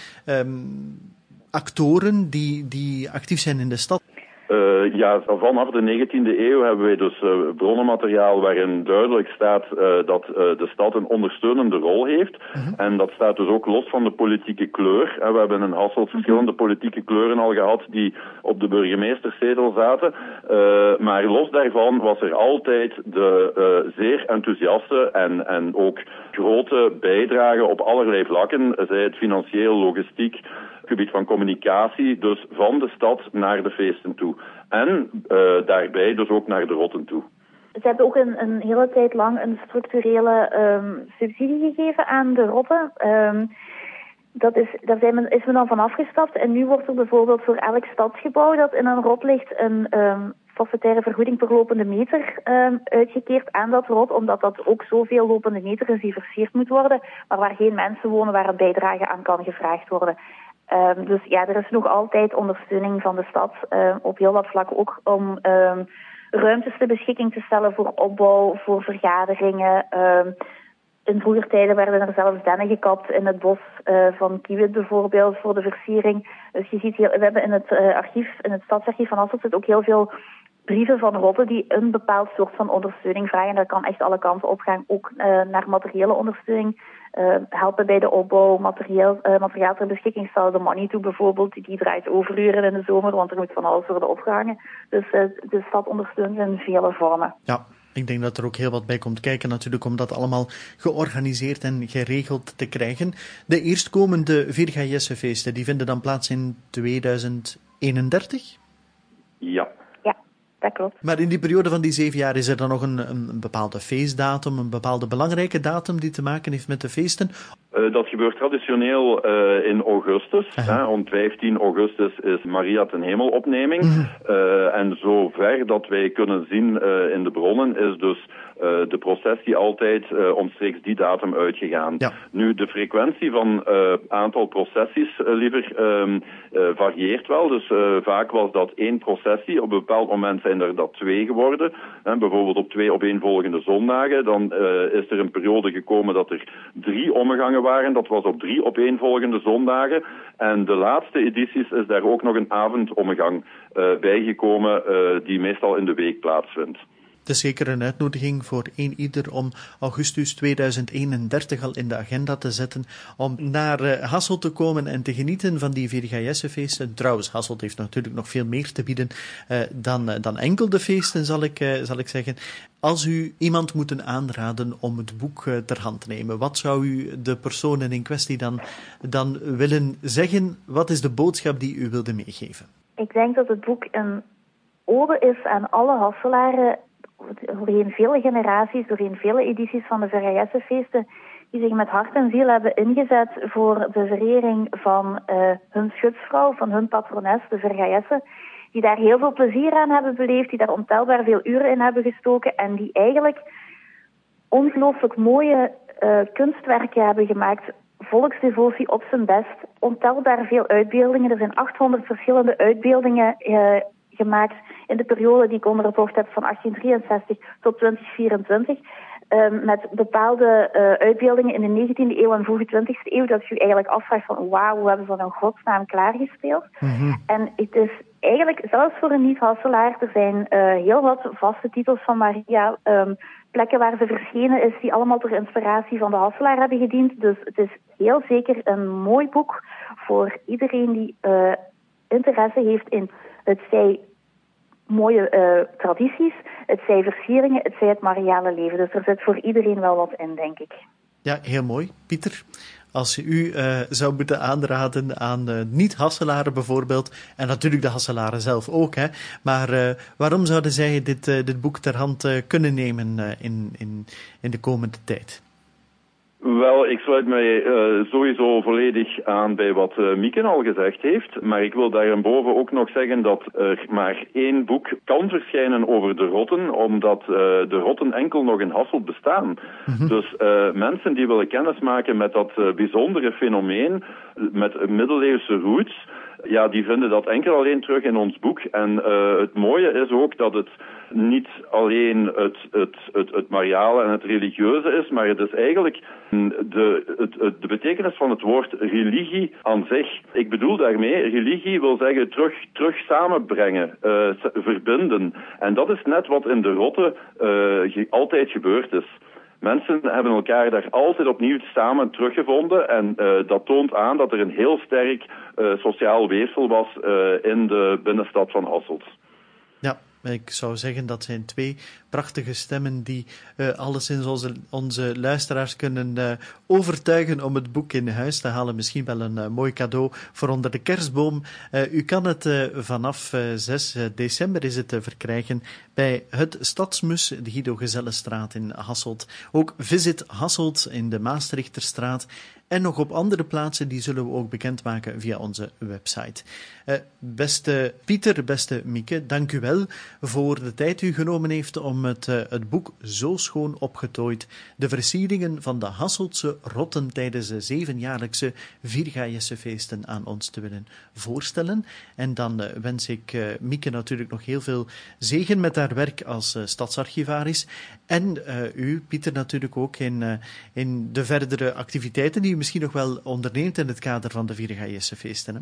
actoren die actief zijn in de stad? Vanaf de 19e eeuw hebben wij dus bronnenmateriaal waarin duidelijk staat dat de stad een ondersteunende rol heeft. En dat staat dus ook los van de politieke kleur. We hebben in Hasselt verschillende politieke kleuren al gehad die op de burgemeesterszetel zaten. Maar los daarvan was er altijd de zeer enthousiaste en ook grote bijdrage op allerlei vlakken, zij het financieel, logistiek, gebied van communicatie, dus van de stad naar de feesten toe. En daarbij dus ook naar de rotten toe. Ze hebben ook een hele tijd lang een structurele subsidie gegeven aan de rotten. Daar is men dan van afgestapt. En nu wordt er bijvoorbeeld voor elk stadsgebouw dat in een rot ligt een forfaitaire vergoeding per lopende meter uitgekeerd aan dat rot, omdat dat ook zoveel lopende meter is die versierd moet worden, maar waar geen mensen wonen waar een bijdrage aan kan gevraagd worden. Dus ja, er is nog altijd ondersteuning van de stad op heel wat vlakken ook om ruimtes ter beschikking te stellen voor opbouw, voor vergaderingen. In vroeger tijden werden er zelfs dennen gekapt in het bos van Kiewit bijvoorbeeld voor de versiering. Dus je ziet, we hebben in het stadsarchief van Hasselt zit ook heel veel brieven van rotten die een bepaald soort van ondersteuning vragen. Dat kan echt alle kanten opgaan, ook naar materiële ondersteuning. Helpen bij de opbouw, materiaal ter beschikking stellen. De money toe bijvoorbeeld, die draait overuren in de zomer, want er moet van alles worden opgehangen. Dus de stad ondersteunt in vele vormen. Ja, ik denk dat er ook heel wat bij komt kijken natuurlijk om dat allemaal georganiseerd en geregeld te krijgen. De eerstkomende Virga-Jesse-feesten, die vinden dan plaats in 2031? Ja. Dat klopt. Maar in die periode van die 7 jaar is er dan nog een bepaalde feestdatum, een bepaalde belangrijke datum die te maken heeft met de feesten? Dat gebeurt traditioneel in augustus. Om 15 augustus is Maria ten Hemelopneming. En zover dat wij kunnen zien in de bronnen is dus de processie altijd omstreeks die datum uitgegaan. Ja. Nu, de frequentie van aantal processies varieert wel. Dus vaak was dat 1 processie. Op een bepaald moment zijn er dat 2 geworden. Bijvoorbeeld op 2 opeenvolgende zondagen. Dan is er een periode gekomen dat er 3 omgangen waren. Dat was op 3 opeenvolgende zondagen. En de laatste edities is daar ook nog een avondomgang bijgekomen die meestal in de week plaatsvindt. Het is zeker een uitnodiging voor ieder om augustus 2031 al in de agenda te zetten om naar Hasselt te komen en te genieten van die Virga-Jesse-feesten. Trouwens, Hasselt heeft natuurlijk nog veel meer te bieden dan enkel de feesten, zal ik zeggen. Als u iemand moet aanraden om het boek ter hand te nemen, wat zou u de personen in kwestie dan willen zeggen? Wat is de boodschap die u wilde meegeven? Ik denk dat het boek een ode is aan alle Hasselaren, doorheen vele generaties, doorheen vele edities van de Virga-Jesse-feesten, die zich met hart en ziel hebben ingezet voor de verering van hun schutsvrouw, van hun patrones, de Virga-Jesse, die daar heel veel plezier aan hebben beleefd, die daar ontelbaar veel uren in hebben gestoken en die eigenlijk ongelooflijk mooie kunstwerken hebben gemaakt. Volksdevotie op zijn best. Ontelbaar veel uitbeeldingen. Er zijn 800 verschillende uitbeeldingen gemaakt in de periode die ik onderzocht heb van 1863 tot 2024. Met bepaalde uitbeeldingen in de 19e eeuw en vroege 20e eeuw, dat je eigenlijk afvraagt van wauw, hoe hebben ze dat in godsnaam klaargespeeld? Mm-hmm. En het is eigenlijk, zelfs voor een niet-Hasselaar, er zijn heel wat vaste titels van Maria, plekken waar ze verschenen is, die allemaal ter inspiratie van de Hasselaar hebben gediend. Dus het is heel zeker een mooi boek voor iedereen die interesse heeft in het zij mooie tradities, het zij versieringen, het zij het mariale leven. Dus er zit voor iedereen wel wat in, denk ik. Ja, heel mooi. Pieter, als je u zou moeten aanraden aan niet-Hasselaren bijvoorbeeld, en natuurlijk de Hasselaren zelf ook, hè, maar waarom zouden zij dit boek ter hand kunnen nemen in de komende tijd? Wel, ik sluit mij sowieso volledig aan bij wat Mieke al gezegd heeft. Maar ik wil daarboven ook nog zeggen dat er maar 1 boek kan verschijnen over de rotten, omdat de rotten enkel nog in Hasselt bestaan. Mm-hmm. Dus mensen die willen kennismaken met dat bijzondere fenomeen, met middeleeuwse roots, ja, die vinden dat enkel alleen terug in ons boek. En het mooie is ook dat het niet alleen het mariale en het religieuze is, maar het is eigenlijk de betekenis van het woord religie aan zich. Ik bedoel daarmee, religie wil zeggen terug samenbrengen, verbinden. En dat is net wat in de rotte altijd gebeurd is. Mensen hebben elkaar daar altijd opnieuw samen teruggevonden en dat toont aan dat er een heel sterk sociaal weefsel was in de binnenstad van Hasselt. Ja, ik zou zeggen dat zijn 2 prachtige stemmen die alleszins onze luisteraars kunnen overtuigen om het boek in huis te halen. Misschien wel een mooi cadeau voor onder de kerstboom. U kan het vanaf 6 december is het verkrijgen bij het Stadsmus, de Guido Gezellenstraat in Hasselt. Ook Visit Hasselt in de Maastrichterstraat. En nog op andere plaatsen, die zullen we ook bekendmaken via onze website. Beste Pieter, beste Mieke, dank u wel voor de tijd die u genomen heeft om het boek zo schoon opgetooid, de versieringen van de Hasseltse rotten tijdens de 7-jaarlijkse Virgajessefeesten aan ons te willen voorstellen. En dan wens ik Mieke natuurlijk nog heel veel zegen met haar werk als stadsarchivaris. En u, Pieter, natuurlijk ook in de verdere activiteiten die u misschien nog wel onderneemt in het kader van de Virgajessefeesten. Hè?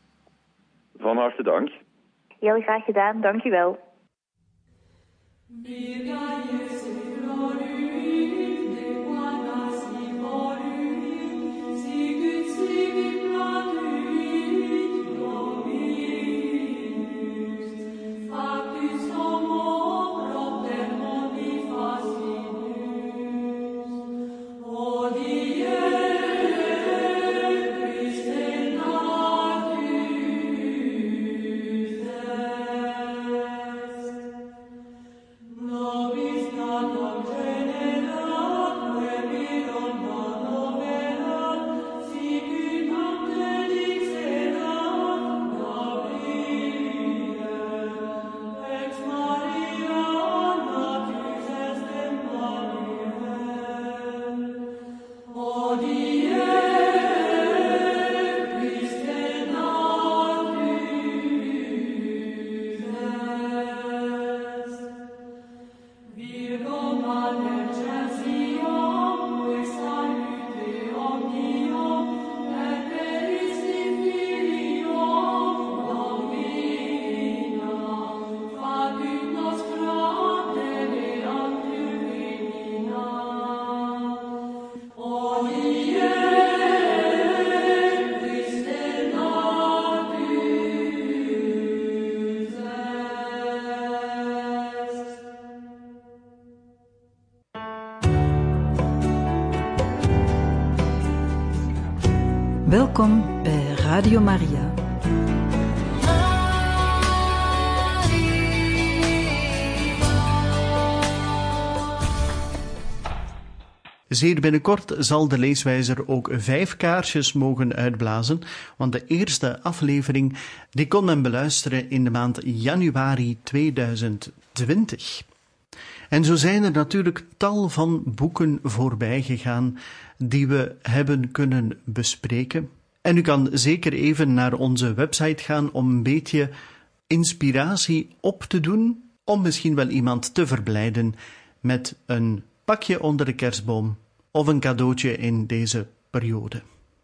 Van harte dank. Heel graag gedaan, dank u wel. Welkom bij Radio Maria. Zeer binnenkort zal de leeswijzer ook 5 kaarsjes mogen uitblazen, want de eerste aflevering die kon men beluisteren in de maand januari 2020. En zo zijn er natuurlijk tal van boeken voorbij gegaan die we hebben kunnen bespreken. En u kan zeker even naar onze website gaan om een beetje inspiratie op te doen, om misschien wel iemand te verblijden met een pakje onder de kerstboom of een cadeautje in deze periode.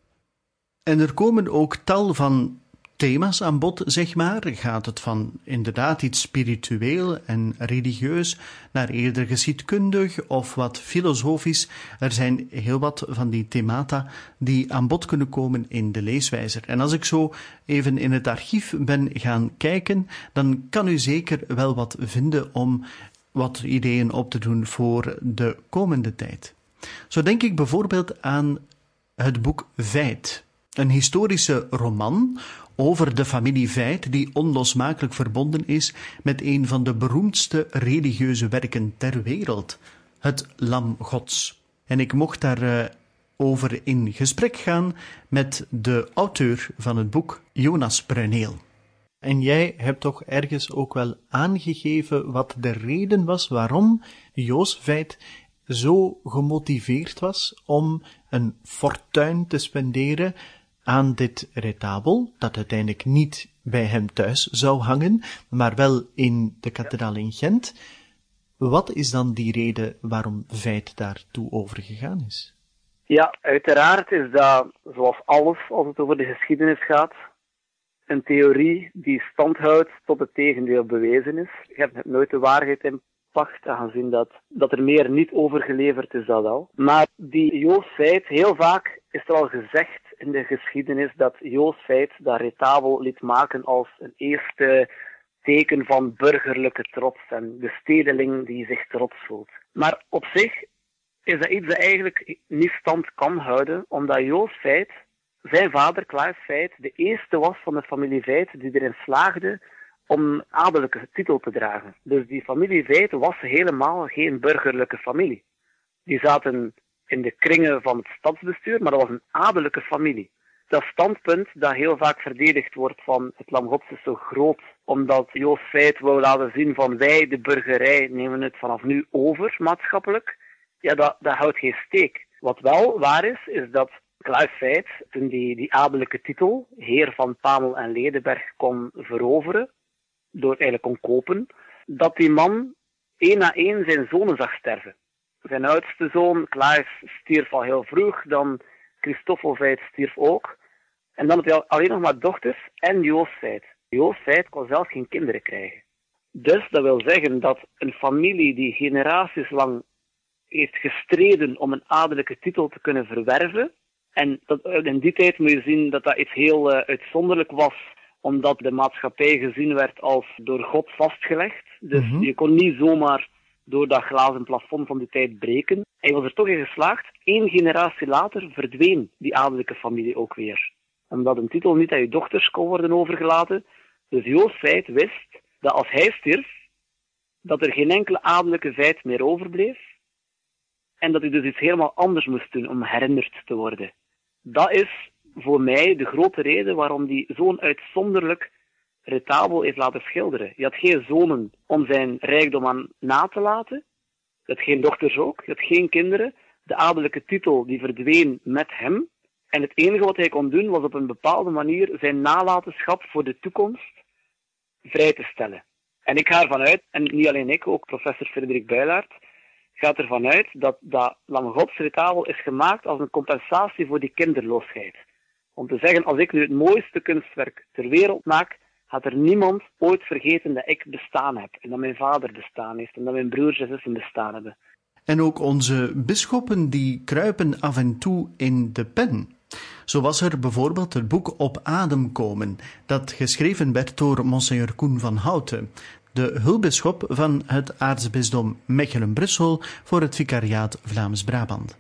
En er komen ook tal van thema's aan bod, zeg maar. Gaat het van inderdaad iets spiritueel en religieus naar eerder geschiedkundig of wat filosofisch. Er zijn heel wat van die themata die aan bod kunnen komen in de leeswijzer. En als ik zo even in het archief ben gaan kijken, dan kan u zeker wel wat vinden om wat ideeën op te doen voor de komende tijd. Zo denk ik bijvoorbeeld aan het boek Veit, een historische roman over de familie Veit die onlosmakelijk verbonden is met een van de beroemdste religieuze werken ter wereld, het Lam Gods. En ik mocht daar over in gesprek gaan met de auteur van het boek, Jonas Bruyneel. En jij hebt toch ergens ook wel aangegeven wat de reden was waarom Joos Veit zo gemotiveerd was om een fortuin te spenderen aan dit retabel, dat uiteindelijk niet bij hem thuis zou hangen, maar wel in de kathedraal in Gent. Wat is dan die reden waarom Veit daartoe overgegaan is? Ja, uiteraard is dat, zoals alles als het over de geschiedenis gaat, een theorie die stand houdt tot het tegendeel bewezen is. Je hebt nooit de waarheid in pacht, aangezien dat er meer niet overgeleverd is dan wel. Maar die Joos Veit, heel vaak is er al gezegd in de geschiedenis dat Joos Veit dat retabel liet maken als een eerste teken van burgerlijke trots en de stedeling die zich trots voelt. Maar op zich is dat iets dat eigenlijk niet stand kan houden, omdat Joos Veit, zijn vader Klaas Veit, de eerste was van de familie Veit die erin slaagde om een adellijke titel te dragen. Dus die familie Veit was helemaal geen burgerlijke familie. Die zaten in de kringen van het stadsbestuur, maar dat was een adellijke familie. Dat standpunt dat heel vaak verdedigd wordt van het Lam Gods is zo groot, omdat Joos Veit wou laten zien van wij, de burgerij, nemen het vanaf nu over maatschappelijk. Ja, dat houdt geen steek. Wat wel waar is dat Klaas Veit, toen die adellijke titel, heer van Pamel en Ledenberg, kon veroveren, door eigenlijk kon kopen, dat die man 1 na 1 zijn zonen zag sterven. Zijn oudste zoon, Klaas, stierf al heel vroeg, dan Christoffel Veit stierf ook. En dan had hij alleen nog maar dochters en Joos Veit. Joos Veit kon zelf geen kinderen krijgen. Dus dat wil zeggen dat een familie die generaties lang heeft gestreden om een adellijke titel te kunnen verwerven, en in die tijd moet je zien dat iets heel uitzonderlijk was, omdat de maatschappij gezien werd als door God vastgelegd. Dus je kon niet zomaar door dat glazen plafond van die tijd breken. Hij was er toch in geslaagd. 1 generatie later verdween die adellijke familie ook weer. Omdat een titel niet aan je dochters kon worden overgelaten. Dus Joos Veit wist dat als hij stierf, dat er geen enkele adellijke Veit meer overbleef. En dat hij dus iets helemaal anders moest doen om herinnerd te worden. Dat is voor mij de grote reden waarom hij zo'n uitzonderlijk retabel heeft laten schilderen. Je had geen zonen om zijn rijkdom aan na te laten. Je had geen dochters ook. Je had geen kinderen. De adellijke titel die verdween met hem. En het enige wat hij kon doen was op een bepaalde manier zijn nalatenschap voor de toekomst vrij te stellen. En ik ga ervan uit, en niet alleen ik, ook professor Frederik Builaert, gaat ervan uit dat Lam Gods retabel is gemaakt als een compensatie voor die kinderloosheid. Om te zeggen, als ik nu het mooiste kunstwerk ter wereld maak, gaat er niemand ooit vergeten dat ik bestaan heb. En dat mijn vader bestaan heeft. En dat mijn broers en zussen bestaan hebben. En ook onze bisschoppen die kruipen af en toe in de pen. Zo was er bijvoorbeeld het boek Op Adem komen, dat geschreven werd door Monseigneur Koen van Houten, de hulpbisschop van het aartsbisdom Mechelen-Brussel voor het vicariaat Vlaams-Brabant.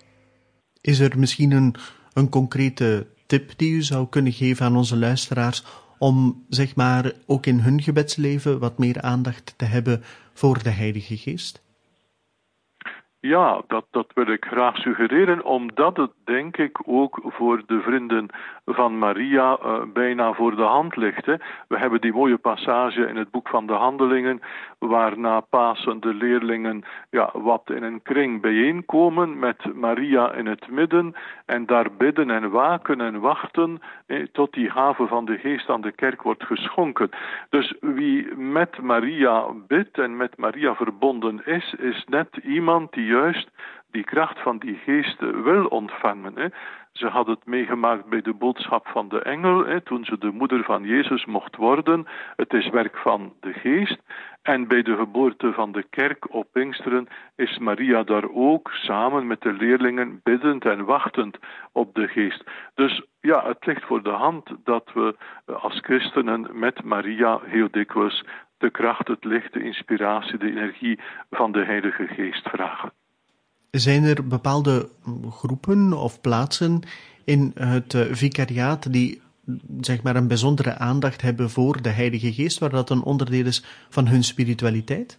Is er misschien een concrete tip die u zou kunnen geven aan onze luisteraars om, zeg maar, ook in hun gebedsleven wat meer aandacht te hebben voor de Heilige Geest? Ja, dat wil ik graag suggereren, omdat het denk ik ook voor de vrienden van Maria bijna voor de hand ligt. Hè. We hebben die mooie passage in het boek van de Handelingen, waar na Pasen de leerlingen wat in een kring bijeenkomen met Maria in het midden en daar bidden en waken en wachten tot die gave van de Geest aan de kerk wordt geschonken. Dus wie met Maria bidt en met Maria verbonden is net iemand die juist die kracht van die Geest wil ontvangen. Hè. Ze had het meegemaakt bij de boodschap van de engel, toen ze de moeder van Jezus mocht worden. Het is werk van de Geest. En bij de geboorte van de kerk op Pinksteren is Maria daar ook samen met de leerlingen biddend en wachtend op de Geest. Dus ja, het ligt voor de hand dat we als christenen met Maria heel dikwijls de kracht, het licht, de inspiratie, de energie van de Heilige Geest vragen. Zijn er bepaalde groepen of plaatsen in het vicariaat die zeg maar een bijzondere aandacht hebben voor de Heilige Geest, waar dat een onderdeel is van hun spiritualiteit?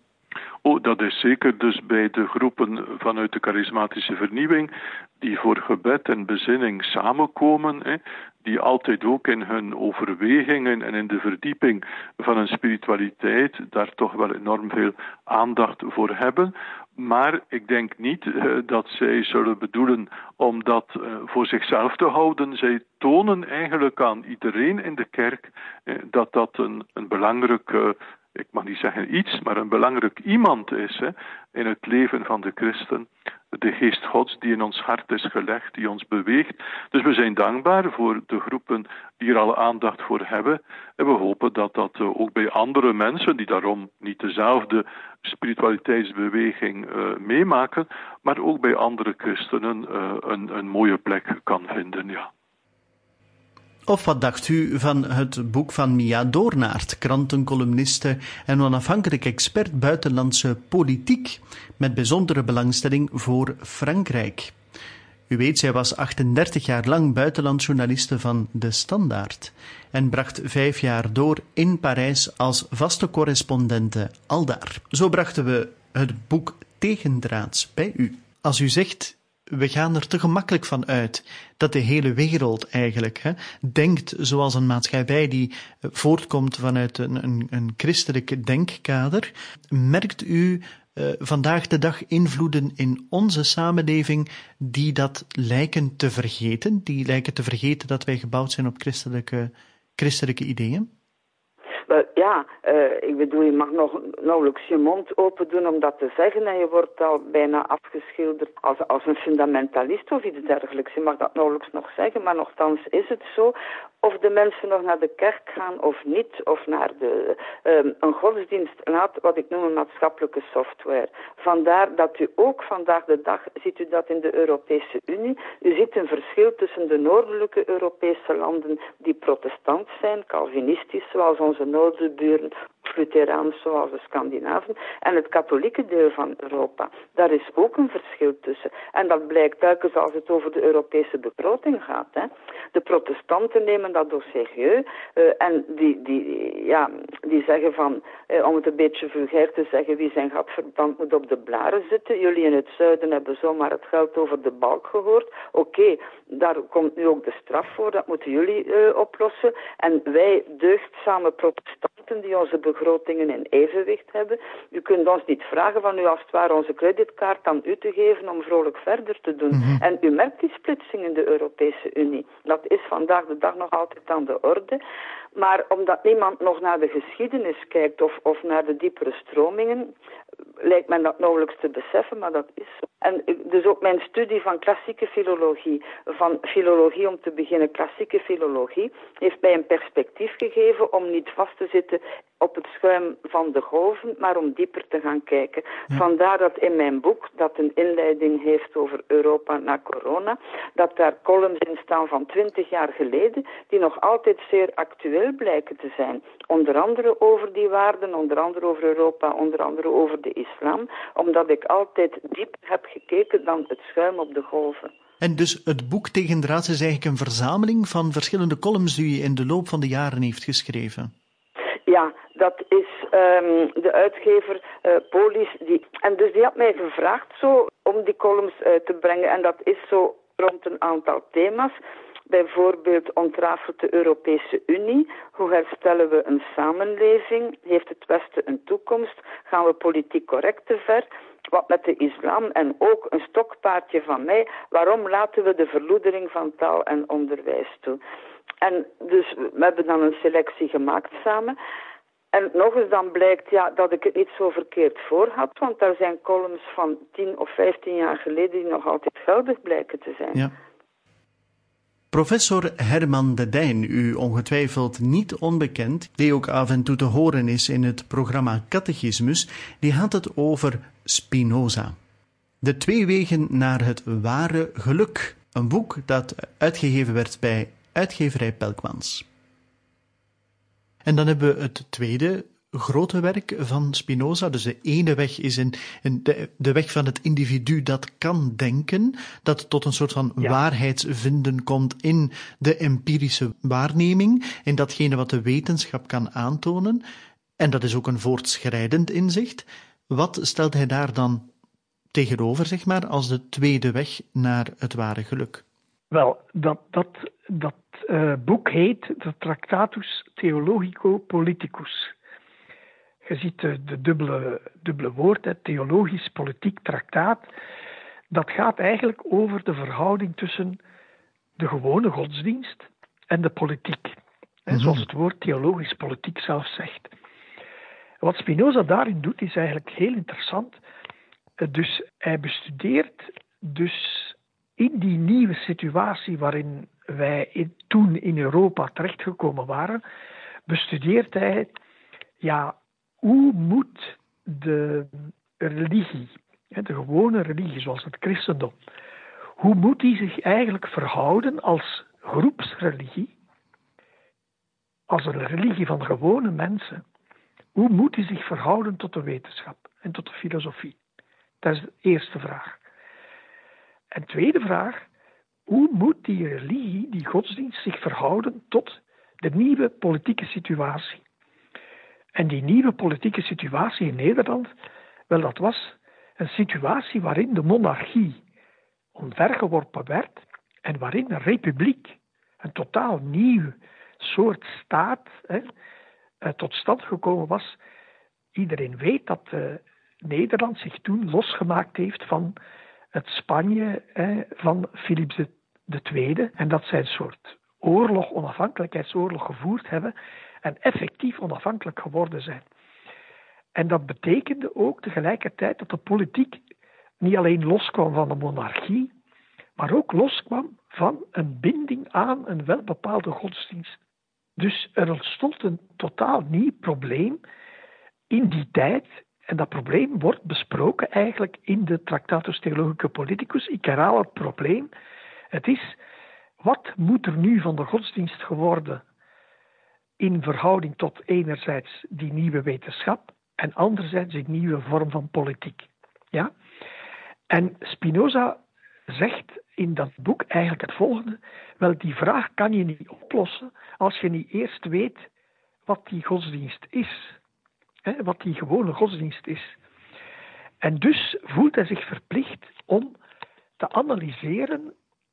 Oh, dat is zeker dus bij de groepen vanuit de charismatische vernieuwing die voor gebed en bezinning samenkomen, die altijd ook in hun overwegingen en in de verdieping van hun spiritualiteit daar toch wel enorm veel aandacht voor hebben. Maar ik denk niet dat zij zullen bedoelen om dat voor zichzelf te houden. Zij tonen eigenlijk aan iedereen in de kerk dat dat een belangrijk, ik mag niet zeggen iets, maar een belangrijk iemand is in het leven van de christen. De geest Gods die in ons hart is gelegd, die ons beweegt. Dus we zijn dankbaar voor de groepen die er al aandacht voor hebben. En we hopen dat dat ook bij andere mensen, die daarom niet dezelfde spiritualiteitsbeweging meemaken, maar ook bij andere christenen een mooie plek kan vinden, ja. Of wat dacht u van het boek van Mia Doornaert, krantencolumniste en onafhankelijk expert buitenlandse politiek, met bijzondere belangstelling voor Frankrijk? U weet, zij was 38 jaar lang buitenlandjournaliste van De Standaard en bracht 5 jaar door in Parijs als vaste correspondente aldaar. Zo brachten we het boek Tegendraads bij u. Als u zegt, we gaan er te gemakkelijk van uit dat de hele wereld eigenlijk denkt zoals een maatschappij die voortkomt vanuit een christelijk denkkader. Merkt u vandaag de dag invloeden in onze samenleving die dat lijken te vergeten? Die lijken te vergeten dat wij gebouwd zijn op christelijke ideeën? Ja, ik bedoel, je mag nauwelijks je mond open doen om dat te zeggen en je wordt al bijna afgeschilderd als een fundamentalist of iets dergelijks. Je mag dat nauwelijks nog zeggen, maar nochtans is het zo. Of de mensen nog naar de kerk gaan of niet, of naar een godsdienst laat, wat ik noem een maatschappelijke software. Vandaar dat u ook vandaag de dag, ziet u dat in de Europese Unie, u ziet een verschil tussen de noordelijke Europese landen die protestant zijn, Calvinistisch, zoals onze noordburen, of Lutheraans, zoals de Scandinaven, en het katholieke deel van Europa. Daar is ook een verschil tussen. En dat blijkt telkens als het over de Europese begroting gaat. De protestanten nemen dat au sérieux en die zeggen van, om het een beetje vulgair te zeggen, wie zijn gadverband moet op de blaren zitten. Jullie in het zuiden hebben zomaar het geld over de balk gehoord. Oké, daar komt nu ook de straf voor, dat moeten jullie oplossen. En wij deugdzame protestanten die onze begrotingen in evenwicht hebben, u kunt ons niet vragen van u als het ware onze creditkaart aan u te geven om vrolijk verder te doen. Mm-hmm. En u merkt die splitsing in de Europese Unie. Dat is vandaag de dag nog altijd aan de orde. Maar omdat niemand nog naar de geschiedenis kijkt of naar de diepere stromingen, lijkt men dat nauwelijks te beseffen, maar dat is zo. En dus ook mijn studie van klassieke filologie, van filologie om te beginnen, klassieke filologie, heeft mij een perspectief gegeven om niet vast te zitten op het schuim van de golven, maar om dieper te gaan kijken. Ja. Vandaar dat in mijn boek, dat een inleiding heeft over Europa na corona, dat daar columns in staan van 20 jaar geleden, die nog altijd zeer actueel blijken te zijn. Onder andere over die waarden, onder andere over Europa, onder andere over de islam, omdat ik altijd dieper heb gekeken dan het schuim op de golven. En dus het boek Tegendraads is eigenlijk een verzameling van verschillende columns die u in de loop van de jaren heeft geschreven? Ja, dat is de uitgever Polis. En dus die had mij gevraagd zo om die columns uit te brengen. En dat is zo rond een aantal thema's. Bijvoorbeeld ontrafelt de Europese Unie. Hoe herstellen we een samenleving? Heeft het Westen een toekomst? Gaan we politiek correct te ver? Wat met de islam? En ook een stokpaardje van mij. Waarom laten we de verloedering van taal en onderwijs toe? En dus we hebben dan een selectie gemaakt samen. En nog eens dan blijkt dat ik het niet zo verkeerd voor had. Want daar zijn columns van 10 of 15 jaar geleden die nog altijd geldig blijken te zijn. Ja. Professor Herman de Dijn, u ongetwijfeld niet onbekend, die ook af en toe te horen is in het programma Catechismus, die had het over Spinoza. De 2 wegen naar het ware geluk. Een boek dat uitgegeven werd bij uitgeverij Pelkmans. En dan hebben we het tweede grote werk van Spinoza. Dus de ene weg is de weg van het individu dat kan denken, dat tot een soort van waarheidsvinden komt in de empirische waarneming, in datgene wat de wetenschap kan aantonen. En dat is ook een voortschrijdend inzicht. Wat stelt hij daar dan tegenover, zeg maar, als de tweede weg naar het ware geluk? Wel, dat boek heet de Tractatus Theologico Politicus. Je ziet de dubbele woord, theologisch politiek traktaat. Dat gaat eigenlijk over de verhouding tussen de gewone godsdienst en de politiek. Zoals het woord theologisch politiek zelf zegt. Wat Spinoza daarin doet is eigenlijk heel interessant. Dus hij bestudeert dus in die nieuwe situatie waarin wij toen in Europa terechtgekomen waren, bestudeert hij, hoe moet de religie, de gewone religie zoals het christendom, hoe moet die zich eigenlijk verhouden als groepsreligie, als een religie van gewone mensen? Hoe moet die zich verhouden tot de wetenschap en tot de filosofie? Dat is de eerste vraag. En tweede vraag, hoe moet die religie, die godsdienst, zich verhouden tot de nieuwe politieke situatie? En die nieuwe politieke situatie in Nederland, wel, dat was een situatie waarin de monarchie omvergeworpen werd en waarin een republiek, een totaal nieuw soort staat, tot stand gekomen was. Iedereen weet dat Nederland zich toen losgemaakt heeft van het Spanje van Philips II en dat zij een soort onafhankelijkheidsoorlog gevoerd hebben en effectief onafhankelijk geworden zijn. En dat betekende ook tegelijkertijd dat de politiek niet alleen loskwam van de monarchie, maar ook loskwam van een binding aan een welbepaalde godsdienst. Dus er ontstond een totaal nieuw probleem in die tijd. En dat probleem wordt besproken eigenlijk in de Tractatus Theologico Politicus. Ik herhaal het probleem. Het is, wat moet er nu van de godsdienst geworden in verhouding tot enerzijds die nieuwe wetenschap en anderzijds die nieuwe vorm van politiek. Ja? En Spinoza zegt in dat boek eigenlijk het volgende. Wel, die vraag kan je niet oplossen als je niet eerst weet wat die godsdienst is. Wat die gewone godsdienst is. En dus voelt hij zich verplicht om te analyseren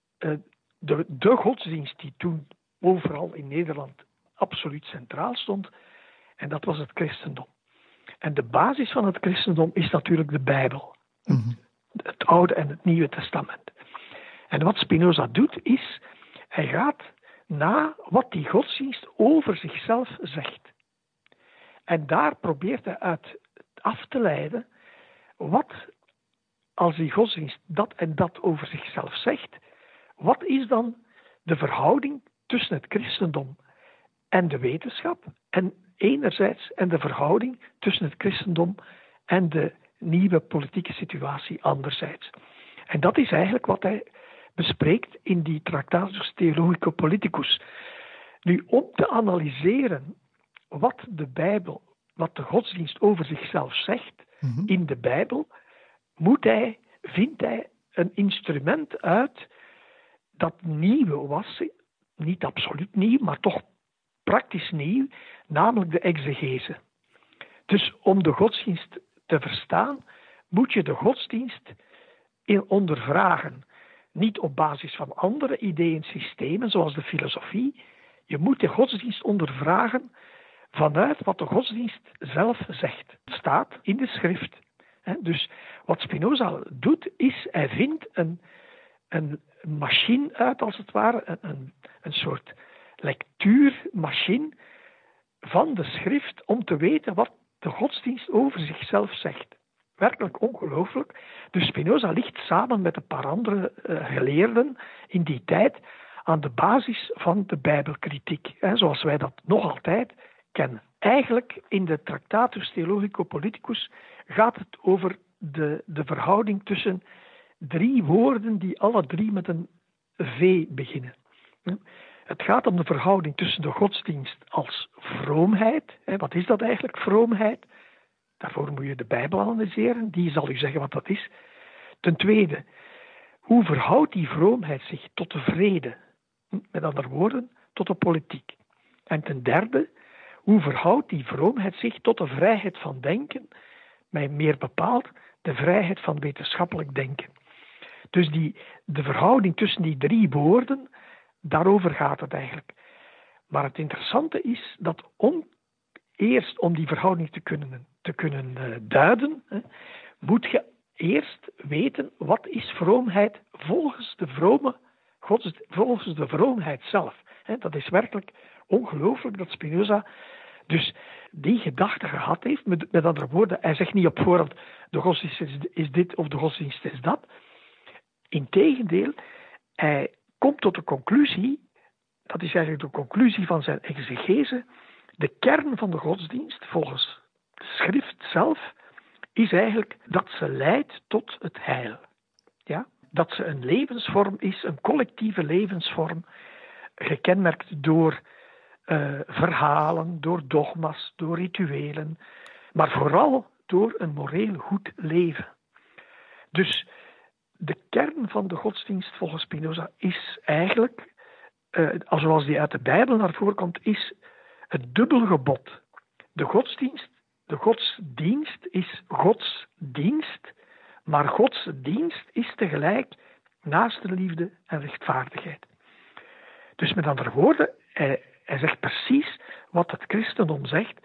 de godsdienst die toen overal in Nederland absoluut centraal stond. En dat was het christendom. En de basis van het christendom is natuurlijk de Bijbel. Mm-hmm. Het Oude en het Nieuwe Testament. En wat Spinoza doet is, hij gaat na wat die godsdienst over zichzelf zegt. En daar probeert hij uit af te leiden, wat als die godsdienst dat en dat over zichzelf zegt, wat is dan de verhouding tussen het christendom en de wetenschap, en enerzijds en de verhouding tussen het christendom en de nieuwe politieke situatie anderzijds. En dat is eigenlijk wat hij bespreekt in die Tractatus Theologico Politicus. Nu, om te analyseren wat de Bijbel, wat de godsdienst over zichzelf zegt in de Bijbel, vindt hij een instrument uit dat nieuw was, niet absoluut nieuw, maar toch praktisch nieuw, namelijk de exegese. Dus om de godsdienst te verstaan, moet je de godsdienst ondervragen. Niet op basis van andere ideeën, systemen, zoals de filosofie. Je moet de godsdienst ondervragen vanuit wat de godsdienst zelf zegt. Het staat in de schrift. Dus wat Spinoza doet, is hij vindt een machine uit, als het ware, een soort lectuurmachine van de schrift om te weten wat de godsdienst over zichzelf zegt. Werkelijk ongelooflijk. Dus Spinoza ligt samen met een paar andere geleerden in die tijd aan de basis van de Bijbelkritiek, zoals wij dat nog altijd kennen. Eigenlijk in de Tractatus Theologico-Politicus gaat het over de verhouding tussen 3 woorden die alle 3 met een V beginnen. Het gaat om de verhouding tussen de godsdienst als vroomheid. Wat is dat eigenlijk, vroomheid? Daarvoor moet je de Bijbel analyseren, die zal u zeggen wat dat is. Ten tweede, hoe verhoudt die vroomheid zich tot de vrede? Met andere woorden, tot de politiek. En ten derde, hoe verhoudt die vroomheid zich tot de vrijheid van denken, maar meer bepaald de vrijheid van wetenschappelijk denken. Dus de verhouding tussen die 3 woorden, daarover gaat het eigenlijk. Maar het interessante is dat eerst om die verhouding te kunnen duiden, moet je eerst weten wat is vroomheid volgens de vroomheid zelf. Dat is werkelijk ongelooflijk dat Spinoza dus die gedachte gehad heeft. Met andere woorden, hij zegt niet op voorhand de godsdienst is dit of de godsdienst is dat. Integendeel, hij komt tot de conclusie, dat is eigenlijk de conclusie van zijn exegese, de kern van de godsdienst, volgens de schrift zelf, is eigenlijk dat ze leidt tot het heil. Ja? Dat ze een levensvorm is, een collectieve levensvorm, gekenmerkt door verhalen, door dogma's, door rituelen, maar vooral door een moreel goed leven. Dus de kern van de godsdienst volgens Spinoza is eigenlijk, zoals die uit de Bijbel naar voren komt, is het dubbelgebod. De godsdienst is Gods dienst, maar Gods dienst is tegelijk naastenliefde en rechtvaardigheid. Dus met andere woorden, hij zegt precies wat het christendom zegt.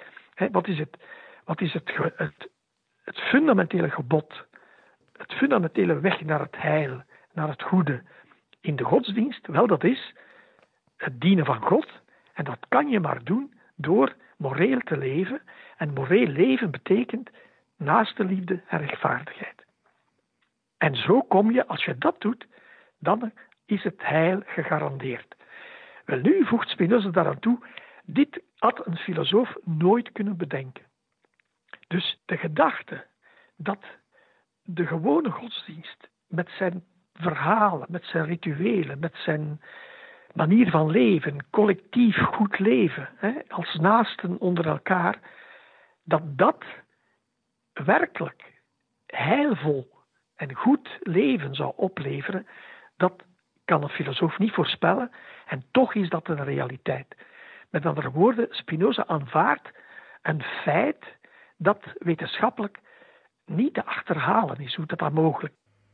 Wat is het fundamentele gebod, het fundamentele weg naar het heil, naar het goede in de godsdienst? Wel, dat is het dienen van God. En dat kan je maar doen door moreel te leven. En moreel leven betekent naastenliefde en rechtvaardigheid. En zo kom je, als je dat doet, dan is het heil gegarandeerd. Wel, nu voegt Spinoza daaraan toe, dit had een filosoof nooit kunnen bedenken. Dus de gedachte dat de gewone godsdienst met zijn verhalen, met zijn rituelen, met zijn manier van leven, collectief goed leven, als naasten onder elkaar, dat werkelijk heilvol en goed leven zou opleveren, dat kan een filosoof niet voorspellen en toch is dat een realiteit. Met andere woorden, Spinoza aanvaardt een feit dat wetenschappelijk niet te achterhalen is. Hoe dat dan mogelijk?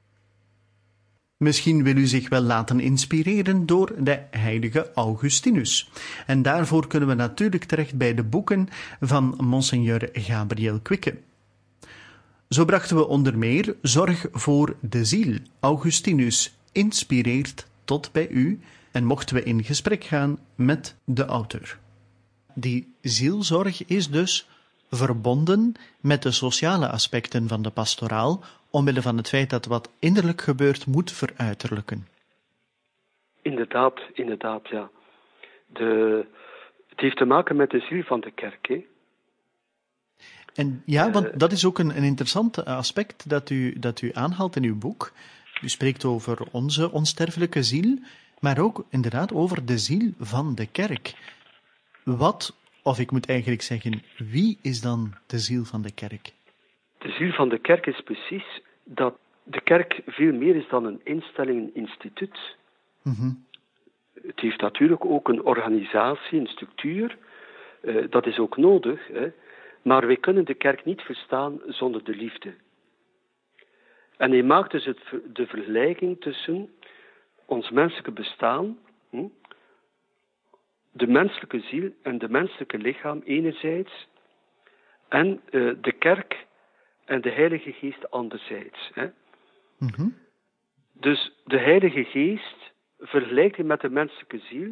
Misschien wil u zich wel laten inspireren door de heilige Augustinus. En daarvoor kunnen we natuurlijk terecht bij de boeken van Monseigneur Gabriel Quikke. Zo brachten we onder meer Zorg voor de ziel. Augustinus inspireert tot bij u en mochten we in gesprek gaan met de auteur. Die zielzorg is dus verbonden met de sociale aspecten van de pastoraal, omwille van het feit dat wat innerlijk gebeurt moet veruiterlijken. Inderdaad, ja. Het heeft te maken met de ziel van de kerk, hè? En ja, want dat is ook een interessant aspect dat u aanhaalt in uw boek. U spreekt over onze onsterfelijke ziel, maar ook inderdaad over de ziel van de kerk. Of ik moet eigenlijk zeggen, wie is dan de ziel van de kerk? De ziel van de kerk is precies dat de kerk veel meer is dan een instelling, een instituut. Mm-hmm. Het heeft natuurlijk ook een organisatie, een structuur. Dat is ook nodig. Hè? Maar wij kunnen de kerk niet verstaan zonder de liefde. En hij maakt dus de vergelijking tussen ons menselijke bestaan, de menselijke ziel en de menselijke lichaam enerzijds, en de kerk en de Heilige Geest anderzijds. Hè? Mm-hmm. Dus de Heilige Geest vergelijkt hij met de menselijke ziel,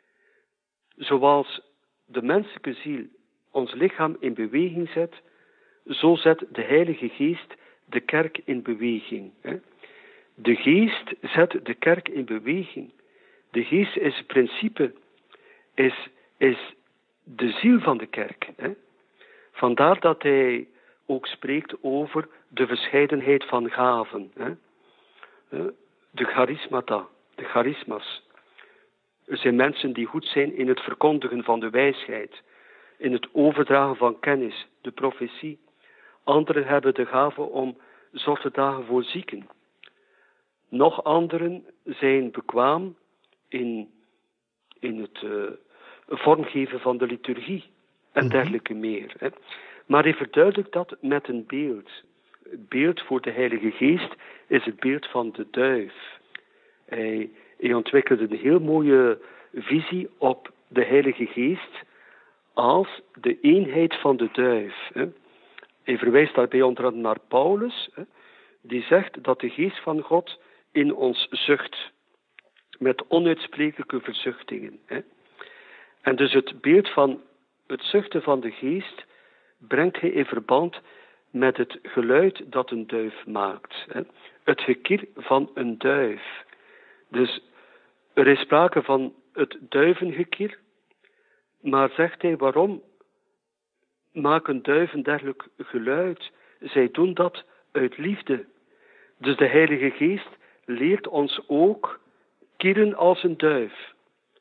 zoals de menselijke ziel ons lichaam in beweging zet, zo zet de Heilige Geest de kerk in beweging. Hè? De Geest zet de kerk in beweging. De Geest is het principe, is de ziel van de kerk. Hè? Vandaar dat hij ook spreekt over de verscheidenheid van gaven. Hè? De charismata, de charisma's. Er zijn mensen die goed zijn in het verkondigen van de wijsheid, in het overdragen van kennis, de profetie. Anderen hebben de gave om zorg te dragen voor zieken. Nog anderen zijn bekwaam in het vormgeven van de liturgie en dergelijke meer. Hè. Maar hij verduidelijkt dat met een beeld. Het beeld voor de Heilige Geest is het beeld van de duif. Hij ontwikkelde een heel mooie visie op de Heilige Geest als de eenheid van de duif. Hè. Hij verwijst daarbij onder andere naar Paulus, hè, die zegt dat de Geest van God in ons zucht, met onuitsprekelijke verzuchtingen. Hè. En dus het beeld van het zuchten van de Geest brengt hij in verband met het geluid dat een duif maakt. Hè. Het gekir van een duif. Dus er is sprake van het duivengekir, maar zegt hij, waarom maken duiven dergelijk geluid? Zij doen dat uit liefde. Dus de Heilige Geest leert ons ook kirren als een duif.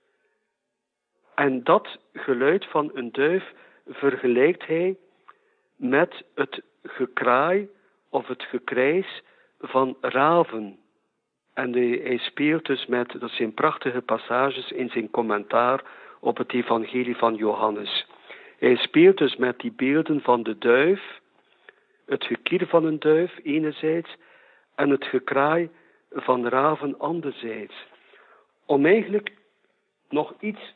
En dat geluid van een duif vergelijkt hij met het gekraai of het gekrijs van raven. En hij speelt dus met, dat zijn prachtige passages in zijn commentaar op het evangelie van Johannes. Hij speelt dus met die beelden van de duif, het gekir van een duif enerzijds en het gekraai van raven anderzijds. Om eigenlijk nog iets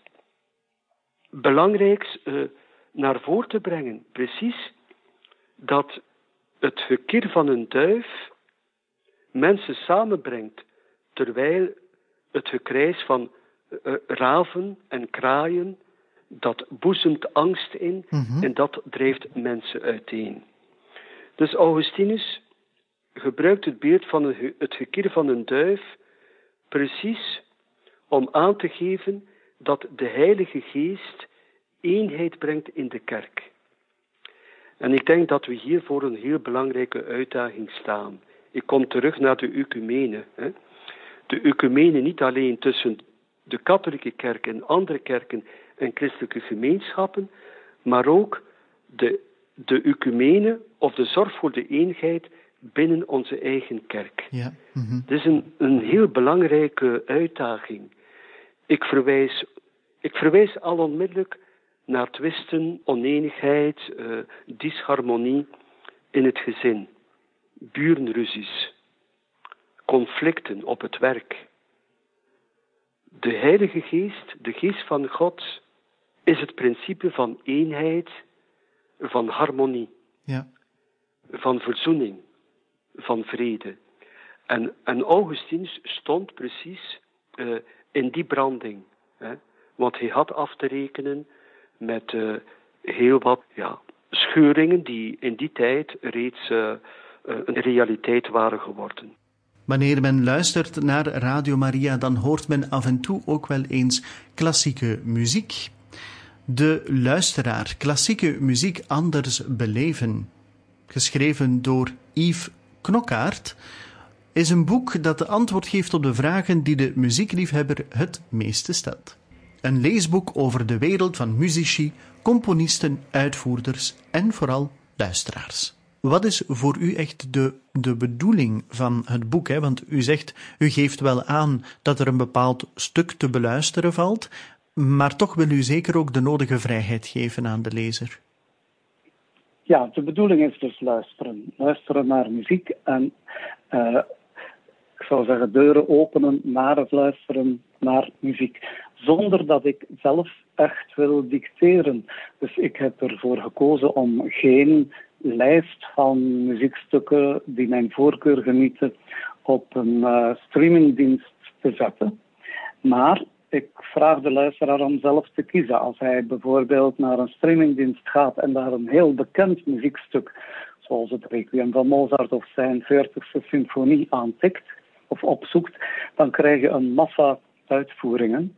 belangrijks naar voren te brengen. Precies dat het gekir van een duif mensen samenbrengt, terwijl het gekrijs van raven en kraaien, dat boezemt angst in en dat drijft mensen uiteen. Dus Augustinus gebruikt het beeld van het gekir van een duif precies om aan te geven dat de Heilige Geest eenheid brengt in de kerk. En ik denk dat we hier voor een heel belangrijke uitdaging staan. Ik kom terug naar de ecumene. Hè. De ecumene niet alleen tussen de katholieke kerk en andere kerken en christelijke gemeenschappen, maar ook de ecumene of de zorg voor de eenheid binnen onze eigen kerk. Ja. Dit is een heel belangrijke uitdaging. Ik verwijs al onmiddellijk naar twisten, oneenigheid, disharmonie in het gezin, burenruzies, conflicten op het werk. De Heilige Geest, de Geest van God, is het principe van eenheid, van harmonie, van verzoening, van vrede. En Augustinus stond precies in die branding. Hè, want hij had af te rekenen met heel wat scheuringen die in die tijd reeds een realiteit waren geworden. Wanneer men luistert naar Radio Maria, dan hoort men af en toe ook wel eens klassieke muziek. De luisteraar, klassieke muziek anders beleven, geschreven door Yves Knokkaert, is een boek dat de antwoord geeft op de vragen die de muziekliefhebber het meeste stelt. Een leesboek over de wereld van muzici, componisten, uitvoerders en vooral luisteraars. Wat is voor u echt de bedoeling van het boek? Hè? Want u zegt, u geeft wel aan dat er een bepaald stuk te beluisteren valt, maar toch wil u zeker ook de nodige vrijheid geven aan de lezer. Ja, de bedoeling is dus luisteren. Luisteren naar muziek en ik zou zeggen deuren openen naar het luisteren naar muziek. Zonder dat ik zelf echt wil dicteren. Dus ik heb ervoor gekozen om geen lijst van muziekstukken die mijn voorkeur genieten op een streamingdienst te zetten. Maar ik vraag de luisteraar om zelf te kiezen. Als hij bijvoorbeeld naar een streamingdienst gaat en daar een heel bekend muziekstuk, zoals het Requiem van Mozart of zijn 40e symfonie aantikt of opzoekt, dan krijg je een massa uitvoeringen.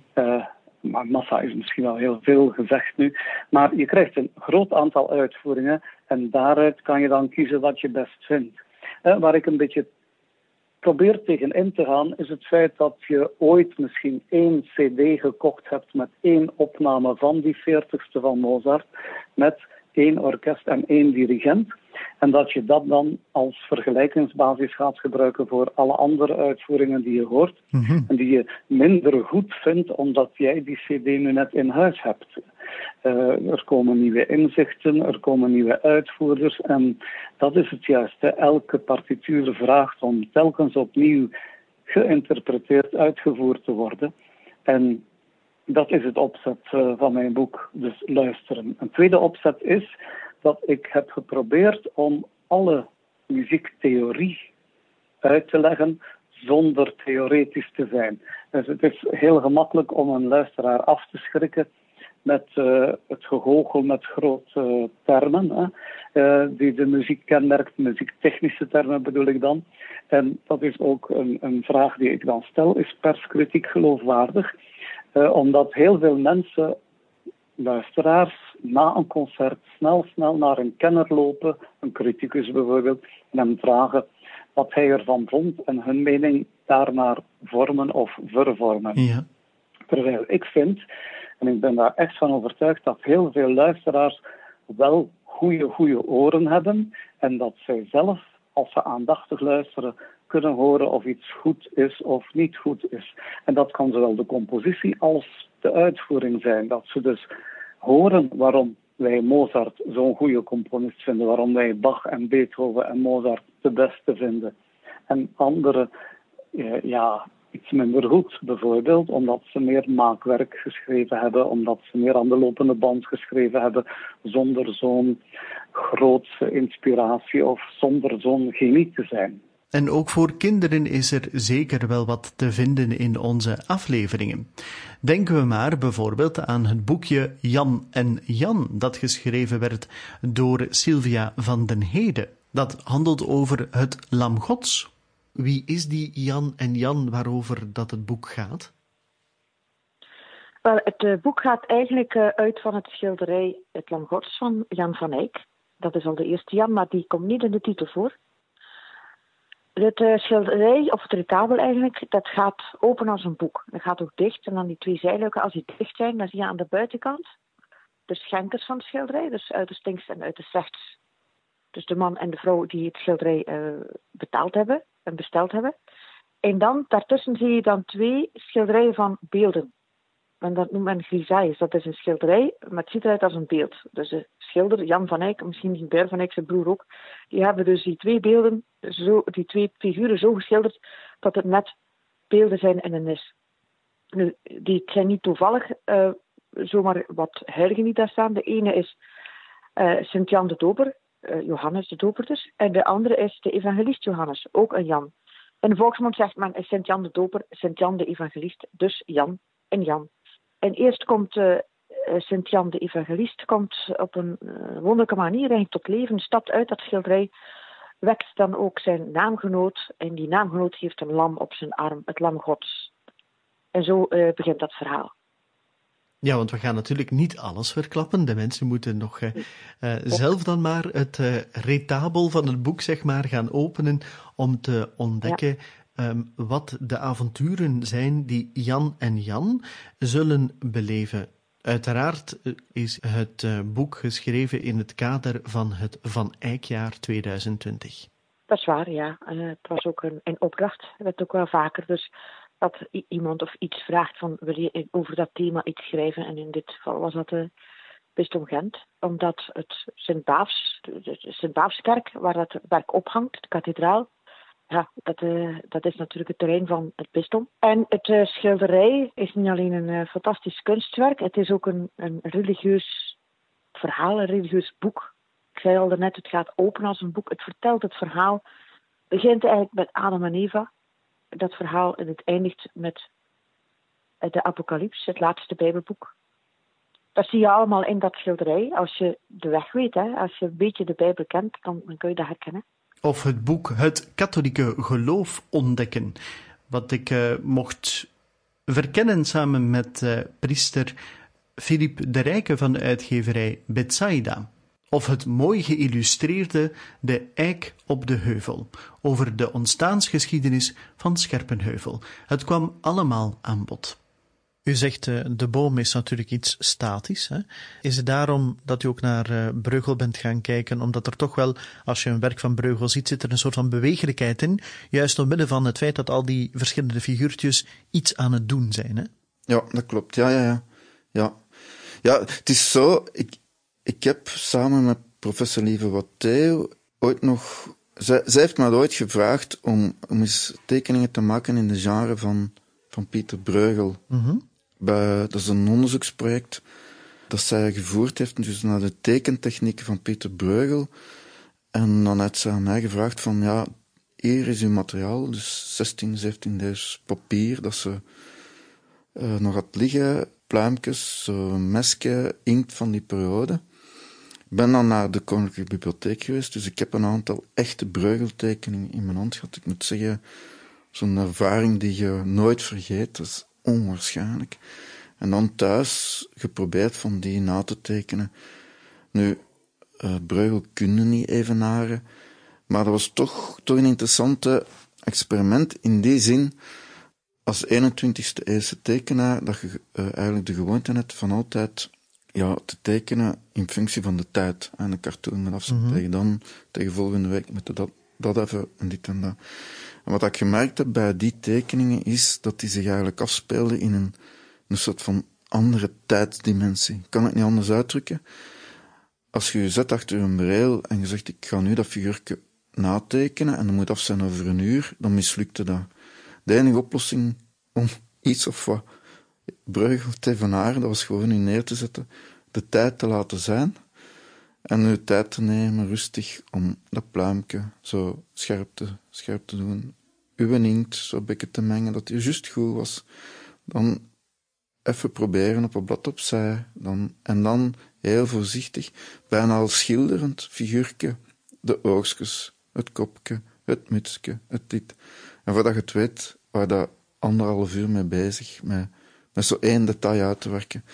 Maar massa is misschien wel heel veel gezegd nu. Maar je krijgt een groot aantal uitvoeringen en daaruit kan je dan kiezen wat je best vindt. Waar ik een beetje probeer tegen in te gaan, is het feit dat je ooit misschien 1 cd gekocht hebt met 1 opname van die 40ste van Mozart, met 1 orkest en 1 dirigent. En dat je dat dan als vergelijkingsbasis gaat gebruiken voor alle andere uitvoeringen die je hoort. En die je minder goed vindt omdat jij die cd nu net in huis hebt. Er komen nieuwe inzichten, er komen nieuwe uitvoerders. En dat is het juiste. Elke partituur vraagt om telkens opnieuw geïnterpreteerd, uitgevoerd te worden. En dat is het opzet van mijn boek, dus luisteren. Een tweede opzet is dat ik heb geprobeerd om alle muziektheorie uit te leggen zonder theoretisch te zijn. Dus het is heel gemakkelijk om een luisteraar af te schrikken met het gegoochel met grote termen, die de muziek kenmerkt, muziektechnische termen bedoel ik dan. En dat is ook een vraag die ik dan stel, is perskritiek geloofwaardig? Omdat heel veel mensen, luisteraars, na een concert snel naar een kenner lopen, een criticus bijvoorbeeld, en hem vragen wat hij ervan vond en hun mening daarnaar vormen of vervormen. Ja. Terwijl ik vind, en ik ben daar echt van overtuigd, dat heel veel luisteraars wel goede oren hebben en dat zij zelf, als ze aandachtig luisteren, kunnen horen of iets goed is of niet goed is. En dat kan zowel de compositie als de uitvoering zijn. Dat ze dus horen waarom wij Mozart zo'n goede componist vinden, waarom wij Bach en Beethoven en Mozart de beste vinden. En anderen, iets minder goed, bijvoorbeeld, omdat ze meer maakwerk geschreven hebben, omdat ze meer aan de lopende band geschreven hebben, zonder zo'n grootse inspiratie of zonder zo'n genie te zijn. En ook voor kinderen is er zeker wel wat te vinden in onze afleveringen. Denken we maar bijvoorbeeld aan het boekje Jan en Jan, dat geschreven werd door Sylvia van den Heden. Dat handelt over het Lam Gods. Wie is die Jan en Jan waarover dat het boek gaat? Wel, het boek gaat eigenlijk uit van het schilderij Het Lam Gods van Jan van Eyck. Dat is al de eerste Jan, maar die komt niet in de titel voor. Het schilderij, of het retabel eigenlijk, dat gaat open als een boek. Dat gaat ook dicht en dan die 2 zijluiken, als die dicht zijn, dan zie je aan de buitenkant de schenkers van het schilderij, dus uiterst links en uiterst rechts. Dus de man en de vrouw die het schilderij betaald hebben en besteld hebben. En dan, daartussen zie je dan 2 schilderijen van beelden. En dat noemt men grisailles. Dat is een schilderij, maar het ziet eruit als een beeld. Dus de schilder, Jan van Eyck, misschien Hubert van Eyck, zijn broer ook, die hebben dus die 2 beelden, die 2 figuren zo geschilderd dat het net beelden zijn in een nis. Nu, die zijn niet toevallig zomaar wat heiligen die daar staan. De ene is Sint-Jan de Doper, Johannes de Doper dus, en de andere is de evangelist Johannes, ook een Jan. In de volksmond zegt men Sint-Jan de Doper, Sint-Jan de evangelist, dus Jan en Jan. En eerst komt Sint-Jan de evangelist komt op een wonderlijke manier eigenlijk tot leven, stapt uit dat schilderij, wekt dan ook zijn naamgenoot. En die naamgenoot heeft een lam op zijn arm, het Lam Gods. En zo begint dat verhaal. Ja, want we gaan natuurlijk niet alles verklappen. De mensen moeten nog zelf dan maar het retabel van het boek zeg maar gaan openen om te ontdekken wat de avonturen zijn die Jan en Jan zullen beleven. Uiteraard is het boek geschreven in het kader van het Van Eyckjaar 2020. Dat is waar, ja. Het was ook een opdracht. Dat werd ook wel vaker. Dus dat iemand of iets vraagt van, wil je over dat thema iets schrijven? En in dit geval was dat de Bisdom Gent. Omdat het de Sint-Baafskerk, waar dat werk ophangt, de kathedraal, ja, dat is natuurlijk het terrein van het bisdom. En het schilderij is niet alleen een fantastisch kunstwerk, het is ook een religieus verhaal, een religieus boek. Ik zei al daarnet, het gaat open als een boek. Het vertelt het verhaal. Het begint eigenlijk met Adam en Eva. Dat verhaal, en het eindigt met de Apocalyps, het laatste Bijbelboek. Dat zie je allemaal in dat schilderij. Als je de weg weet, hè, als je een beetje de Bijbel kent, dan kun je dat herkennen. Of het boek Het katholieke geloof ontdekken, wat ik mocht verkennen samen met priester Philippe de Rijke van de uitgeverij Betsaida. Of het mooi geïllustreerde De Eik op de Heuvel, over de ontstaansgeschiedenis van Scherpenheuvel. Het kwam allemaal aan bod. U zegt, de boom is natuurlijk iets statisch. Hè? Is het daarom dat u ook naar Bruegel bent gaan kijken? Omdat er toch wel, als je een werk van Bruegel ziet, zit er een soort van bewegelijkheid in. Juist omwille van het feit dat al die verschillende figuurtjes iets aan het doen zijn. Hè? Ja, dat klopt. Ja, het is zo. Ik heb samen met professor Lieve Watteeuw ooit nog... Zij heeft me ooit gevraagd om eens tekeningen te maken in de genre van Pieter Bruegel. Mm-hmm. Dat is een onderzoeksproject dat zij gevoerd heeft, dus naar de tekentechnieken van Pieter Bruegel. En dan heeft ze aan mij gevraagd van, ja, hier is uw materiaal, dus 17 papier, dat ze nog had liggen, pluimpjes, mesken, inkt van die periode. Ik ben dan naar de Koninklijke Bibliotheek geweest, dus ik heb een aantal echte Bruegel-tekeningen in mijn hand gehad. Ik moet zeggen, zo'n ervaring die je nooit vergeet, dat is onwaarschijnlijk. En dan thuis geprobeerd van die na te tekenen. Nu, Bruegel kunnen niet evenaren, maar dat was toch een interessante experiment in die zin, als 21e eeuwse tekenaar, dat je eigenlijk de gewoonte hebt van altijd te tekenen in functie van de tijd. En een cartoon met afzet tegen volgende week met dat even en dit en dat. En wat ik gemerkt heb bij die tekeningen is dat die zich eigenlijk afspeelden in een soort van andere tijdsdimensie. Ik kan het niet anders uitdrukken. Als je je zet achter een bril en je zegt, ik ga nu dat figuurtje natekenen en dat moet af zijn over een uur, dan mislukte dat. De enige oplossing om iets of wat Bruegel te evenaren, dat was gewoon u neer te zetten, de tijd te laten zijn en uw tijd te nemen, rustig, om dat pluimpje zo scherp te doen. Uw inkt zo een beetje te mengen, dat het juist goed was. Dan even proberen op een blad opzij, en dan heel voorzichtig, bijna al schilderend figuurtje, de oogstjes, het kopje, het mutsje, het dit. En voordat je het weet, waar dat 1,5 uur mee bezig, met zo één detail uit te werken.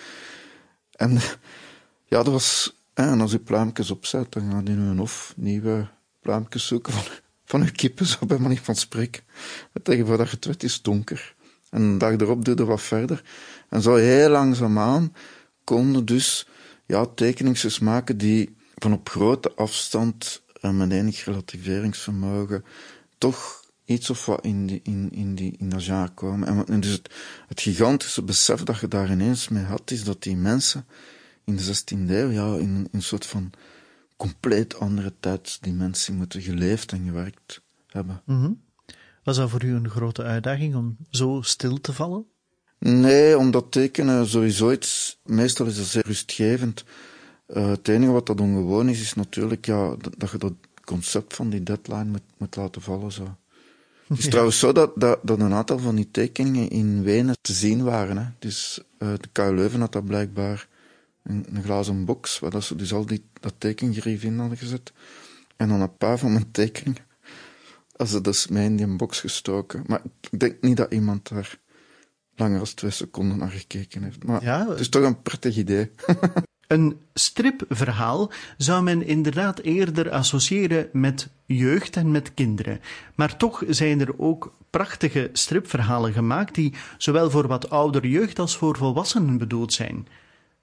En ja, dat was... En als je pluimpjes opzet, dan gaat je in een hof nieuwe pluimpjes zoeken van je kippen, zo bij manier van spreken. Tegen voordat je het weet, is het donker. En een dag erop doe je wat verder. En zo heel langzaamaan konden dus tekeningsjes maken die van op grote afstand en met enig relativeringsvermogen toch iets of wat in dat jaar komen. En dus het gigantische besef dat je daar ineens mee had, is dat die mensen in de 16e eeuw in een soort van compleet andere tijdsdimensie moeten geleefd en gewerkt hebben. Mm-hmm. Was dat voor u een grote uitdaging om zo stil te vallen? Nee, omdat tekenen sowieso meestal is het zeer rustgevend. Het enige wat dat ongewoon is natuurlijk dat je dat concept van die deadline moet laten vallen. Zo. Het is trouwens zo dat een aantal van die tekeningen in Wenen te zien waren. Hè. Dus de KU Leuven had dat blijkbaar een glazen box, waar dat ze dus al dat tekengerief in hadden gezet. En dan een paar van mijn tekeningen als ze dus mee in die box gestoken. Maar ik denk niet dat iemand daar langer dan 2 seconden naar gekeken heeft. Maar het is toch een prettig idee. Een stripverhaal zou men inderdaad eerder associëren met jeugd en met kinderen. Maar toch zijn er ook prachtige stripverhalen gemaakt die zowel voor wat oudere jeugd als voor volwassenen bedoeld zijn.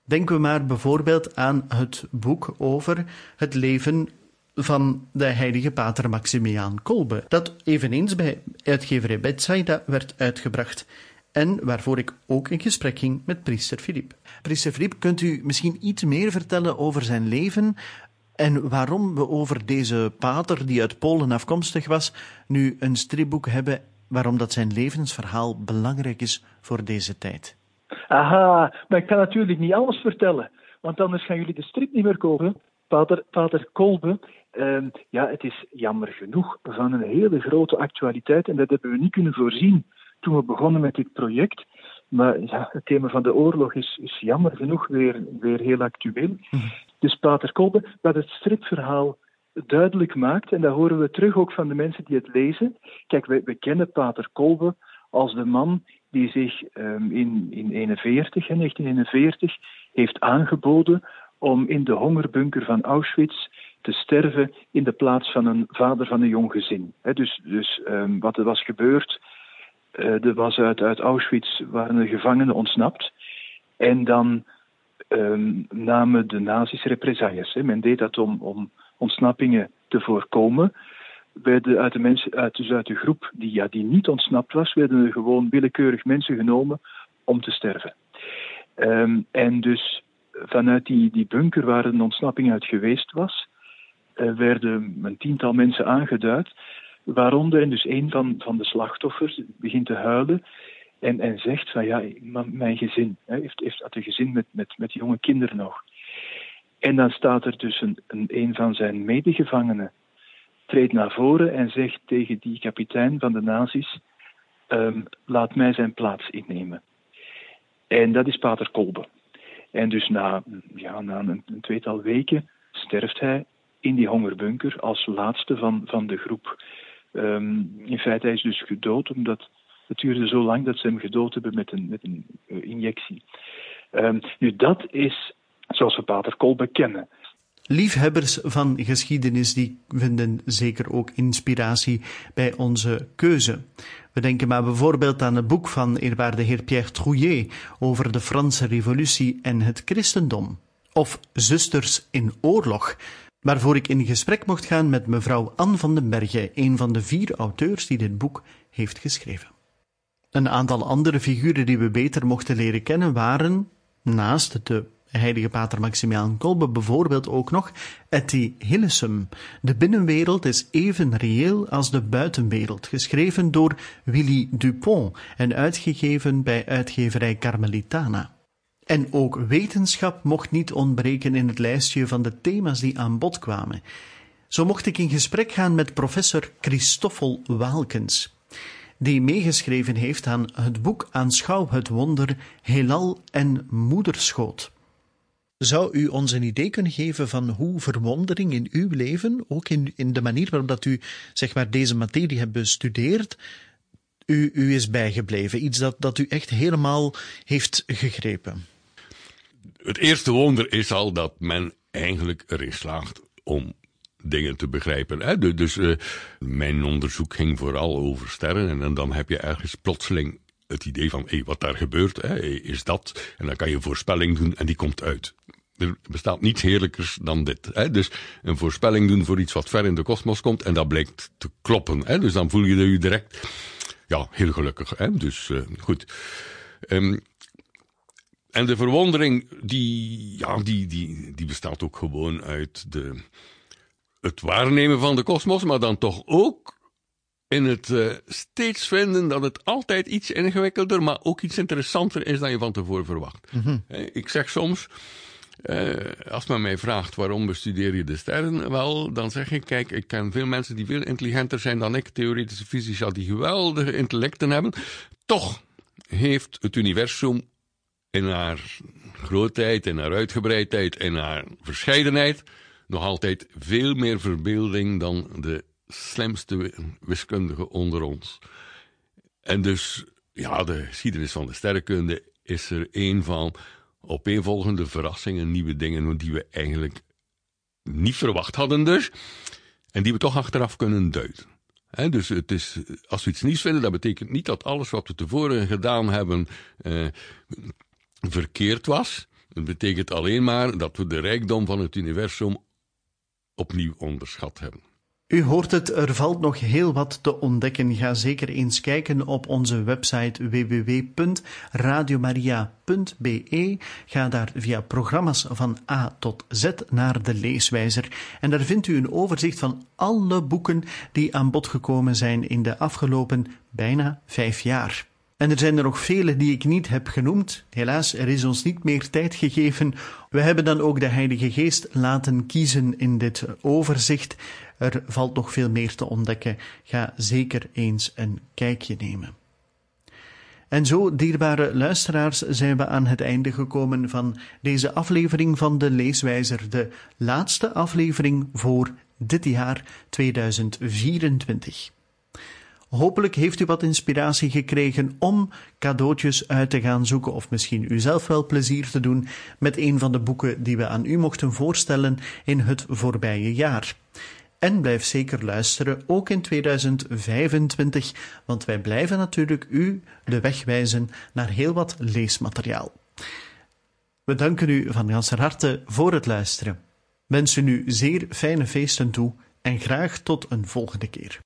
Denken we maar bijvoorbeeld aan het boek over het leven van de heilige pater Maximiaan Kolbe, dat eveneens bij uitgeverij Bethsaida werd uitgebracht en waarvoor ik ook in gesprek ging met priester Philippe. Priester Philippe, kunt u misschien iets meer vertellen over zijn leven en waarom we over deze pater, die uit Polen afkomstig was, nu een stripboek hebben, waarom dat zijn levensverhaal belangrijk is voor deze tijd? Aha, maar ik kan natuurlijk niet alles vertellen, want anders gaan jullie de strip niet meer kopen. Pater Kolbe, het is jammer genoeg van een hele grote actualiteit en dat hebben we niet kunnen voorzien toen we begonnen met dit project. Maar ja, het thema van de oorlog is jammer genoeg weer heel actueel. Dus Pater Kolbe, wat het stripverhaal duidelijk maakt, en dat horen we terug ook van de mensen die het lezen. Kijk, we kennen Pater Kolbe als de man die zich in 1941 heeft aangeboden om in de hongerbunker van Auschwitz te sterven in de plaats van een vader van een jong gezin. Dus wat er was gebeurd, er was uit Auschwitz waren de gevangenen ontsnapt en dan namen de nazi's represailles. Men deed dat om ontsnappingen te voorkomen. Werden uit de mensen, uit de groep die niet ontsnapt was, werden er gewoon willekeurig mensen genomen om te sterven. En dus vanuit die bunker waar een ontsnapping uit geweest was, werden een 10-tal mensen aangeduid, waaronder, en dus een van de slachtoffers begint te huilen en zegt van ja, mijn gezin, had een gezin met jonge kinderen nog. En dan staat er dus een van zijn medegevangenen treedt naar voren en zegt tegen die kapitein van de nazi's, laat mij zijn plaats innemen. En dat is Pater Kolbe. En dus na een 2-tal weken sterft hij in die hongerbunker als laatste van de groep. In feite, hij is dus gedood, omdat het duurde zo lang dat ze hem gedood hebben met een injectie. Nu, dat is zoals we Pater Kolbe kennen. Liefhebbers van geschiedenis die vinden zeker ook inspiratie bij onze keuze. We denken maar bijvoorbeeld aan het boek van eerwaarde heer Pierre Trouillet over de Franse Revolutie en het christendom. Of Zusters in oorlog, waarvoor ik in gesprek mocht gaan met mevrouw Anne van den Berge, een van de 4 auteurs die dit boek heeft geschreven. Een aantal andere figuren die we beter mochten leren kennen waren, naast de heilige pater Maximiaan Kolbe, bijvoorbeeld ook nog Etty Hillesum. De binnenwereld is even reëel als de buitenwereld, geschreven door Willy Dupont en uitgegeven bij uitgeverij Carmelitana. En ook wetenschap mocht niet ontbreken in het lijstje van de thema's die aan bod kwamen. Zo mocht ik in gesprek gaan met professor Christoffel Waalkens, die meegeschreven heeft aan het boek Aanschouw het wonder, heelal en moederschoot. Zou u ons een idee kunnen geven van hoe verwondering in uw leven, ook in de manier waarop dat u zeg maar deze materie hebt bestudeerd, u is bijgebleven? Iets dat u echt helemaal heeft gegrepen? Het eerste wonder is al dat men eigenlijk erin slaagt om dingen te begrijpen. Hè? Dus mijn onderzoek ging vooral over sterren en dan heb je ergens plotseling het idee van wat daar gebeurt, is dat. En dan kan je een voorspelling doen en die komt uit. Er bestaat niets heerlijkers dan dit. Hè? Dus een voorspelling doen voor iets wat ver in de kosmos komt en dat blijkt te kloppen. Hè? Dus dan voel je je direct heel gelukkig. Hè? Dus goed. En de verwondering die bestaat ook gewoon uit het waarnemen van de kosmos, maar dan toch ook in het steeds vinden dat het altijd iets ingewikkelder, maar ook iets interessanter is dan je van tevoren verwacht. Mm-hmm. Ik zeg soms, als men mij vraagt waarom bestudeer je de sterren, wel, dan zeg ik, kijk, ik ken veel mensen die veel intelligenter zijn dan ik, theoretische fysica, die geweldige intellecten hebben. Toch heeft het universum in haar grootheid, in haar uitgebreidheid, in haar verscheidenheid nog altijd veel meer verbeelding dan de slimste wiskundige onder ons. En dus, de geschiedenis van de sterrenkunde is er een van opeenvolgende verrassingen, nieuwe dingen die we eigenlijk niet verwacht hadden dus, en die we toch achteraf kunnen duiden. Dus het is, als we iets nieuws vinden, dat betekent niet dat alles wat we tevoren gedaan hebben verkeerd was. Het betekent alleen maar dat we de rijkdom van het universum opnieuw onderschat hebben. U hoort het, er valt nog heel wat te ontdekken. Ga zeker eens kijken op onze website www.radiomaria.be. Ga daar via programma's van A tot Z naar de leeswijzer. En daar vindt u een overzicht van alle boeken die aan bod gekomen zijn in de afgelopen bijna 5 jaar. En er zijn er nog vele die ik niet heb genoemd. Helaas, er is ons niet meer tijd gegeven. We hebben dan ook de Heilige Geest laten kiezen in dit overzicht. Er valt nog veel meer te ontdekken. Ga zeker eens een kijkje nemen. En zo, dierbare luisteraars, zijn we aan het einde gekomen van deze aflevering van de Leeswijzer. De laatste aflevering voor dit jaar 2024. Hopelijk heeft u wat inspiratie gekregen om cadeautjes uit te gaan zoeken of misschien u zelf wel plezier te doen met een van de boeken die we aan u mochten voorstellen in het voorbije jaar. En blijf zeker luisteren, ook in 2025, want wij blijven natuurlijk u de weg wijzen naar heel wat leesmateriaal. We danken u van ganser harte voor het luisteren. Wensen u zeer fijne feesten toe en graag tot een volgende keer.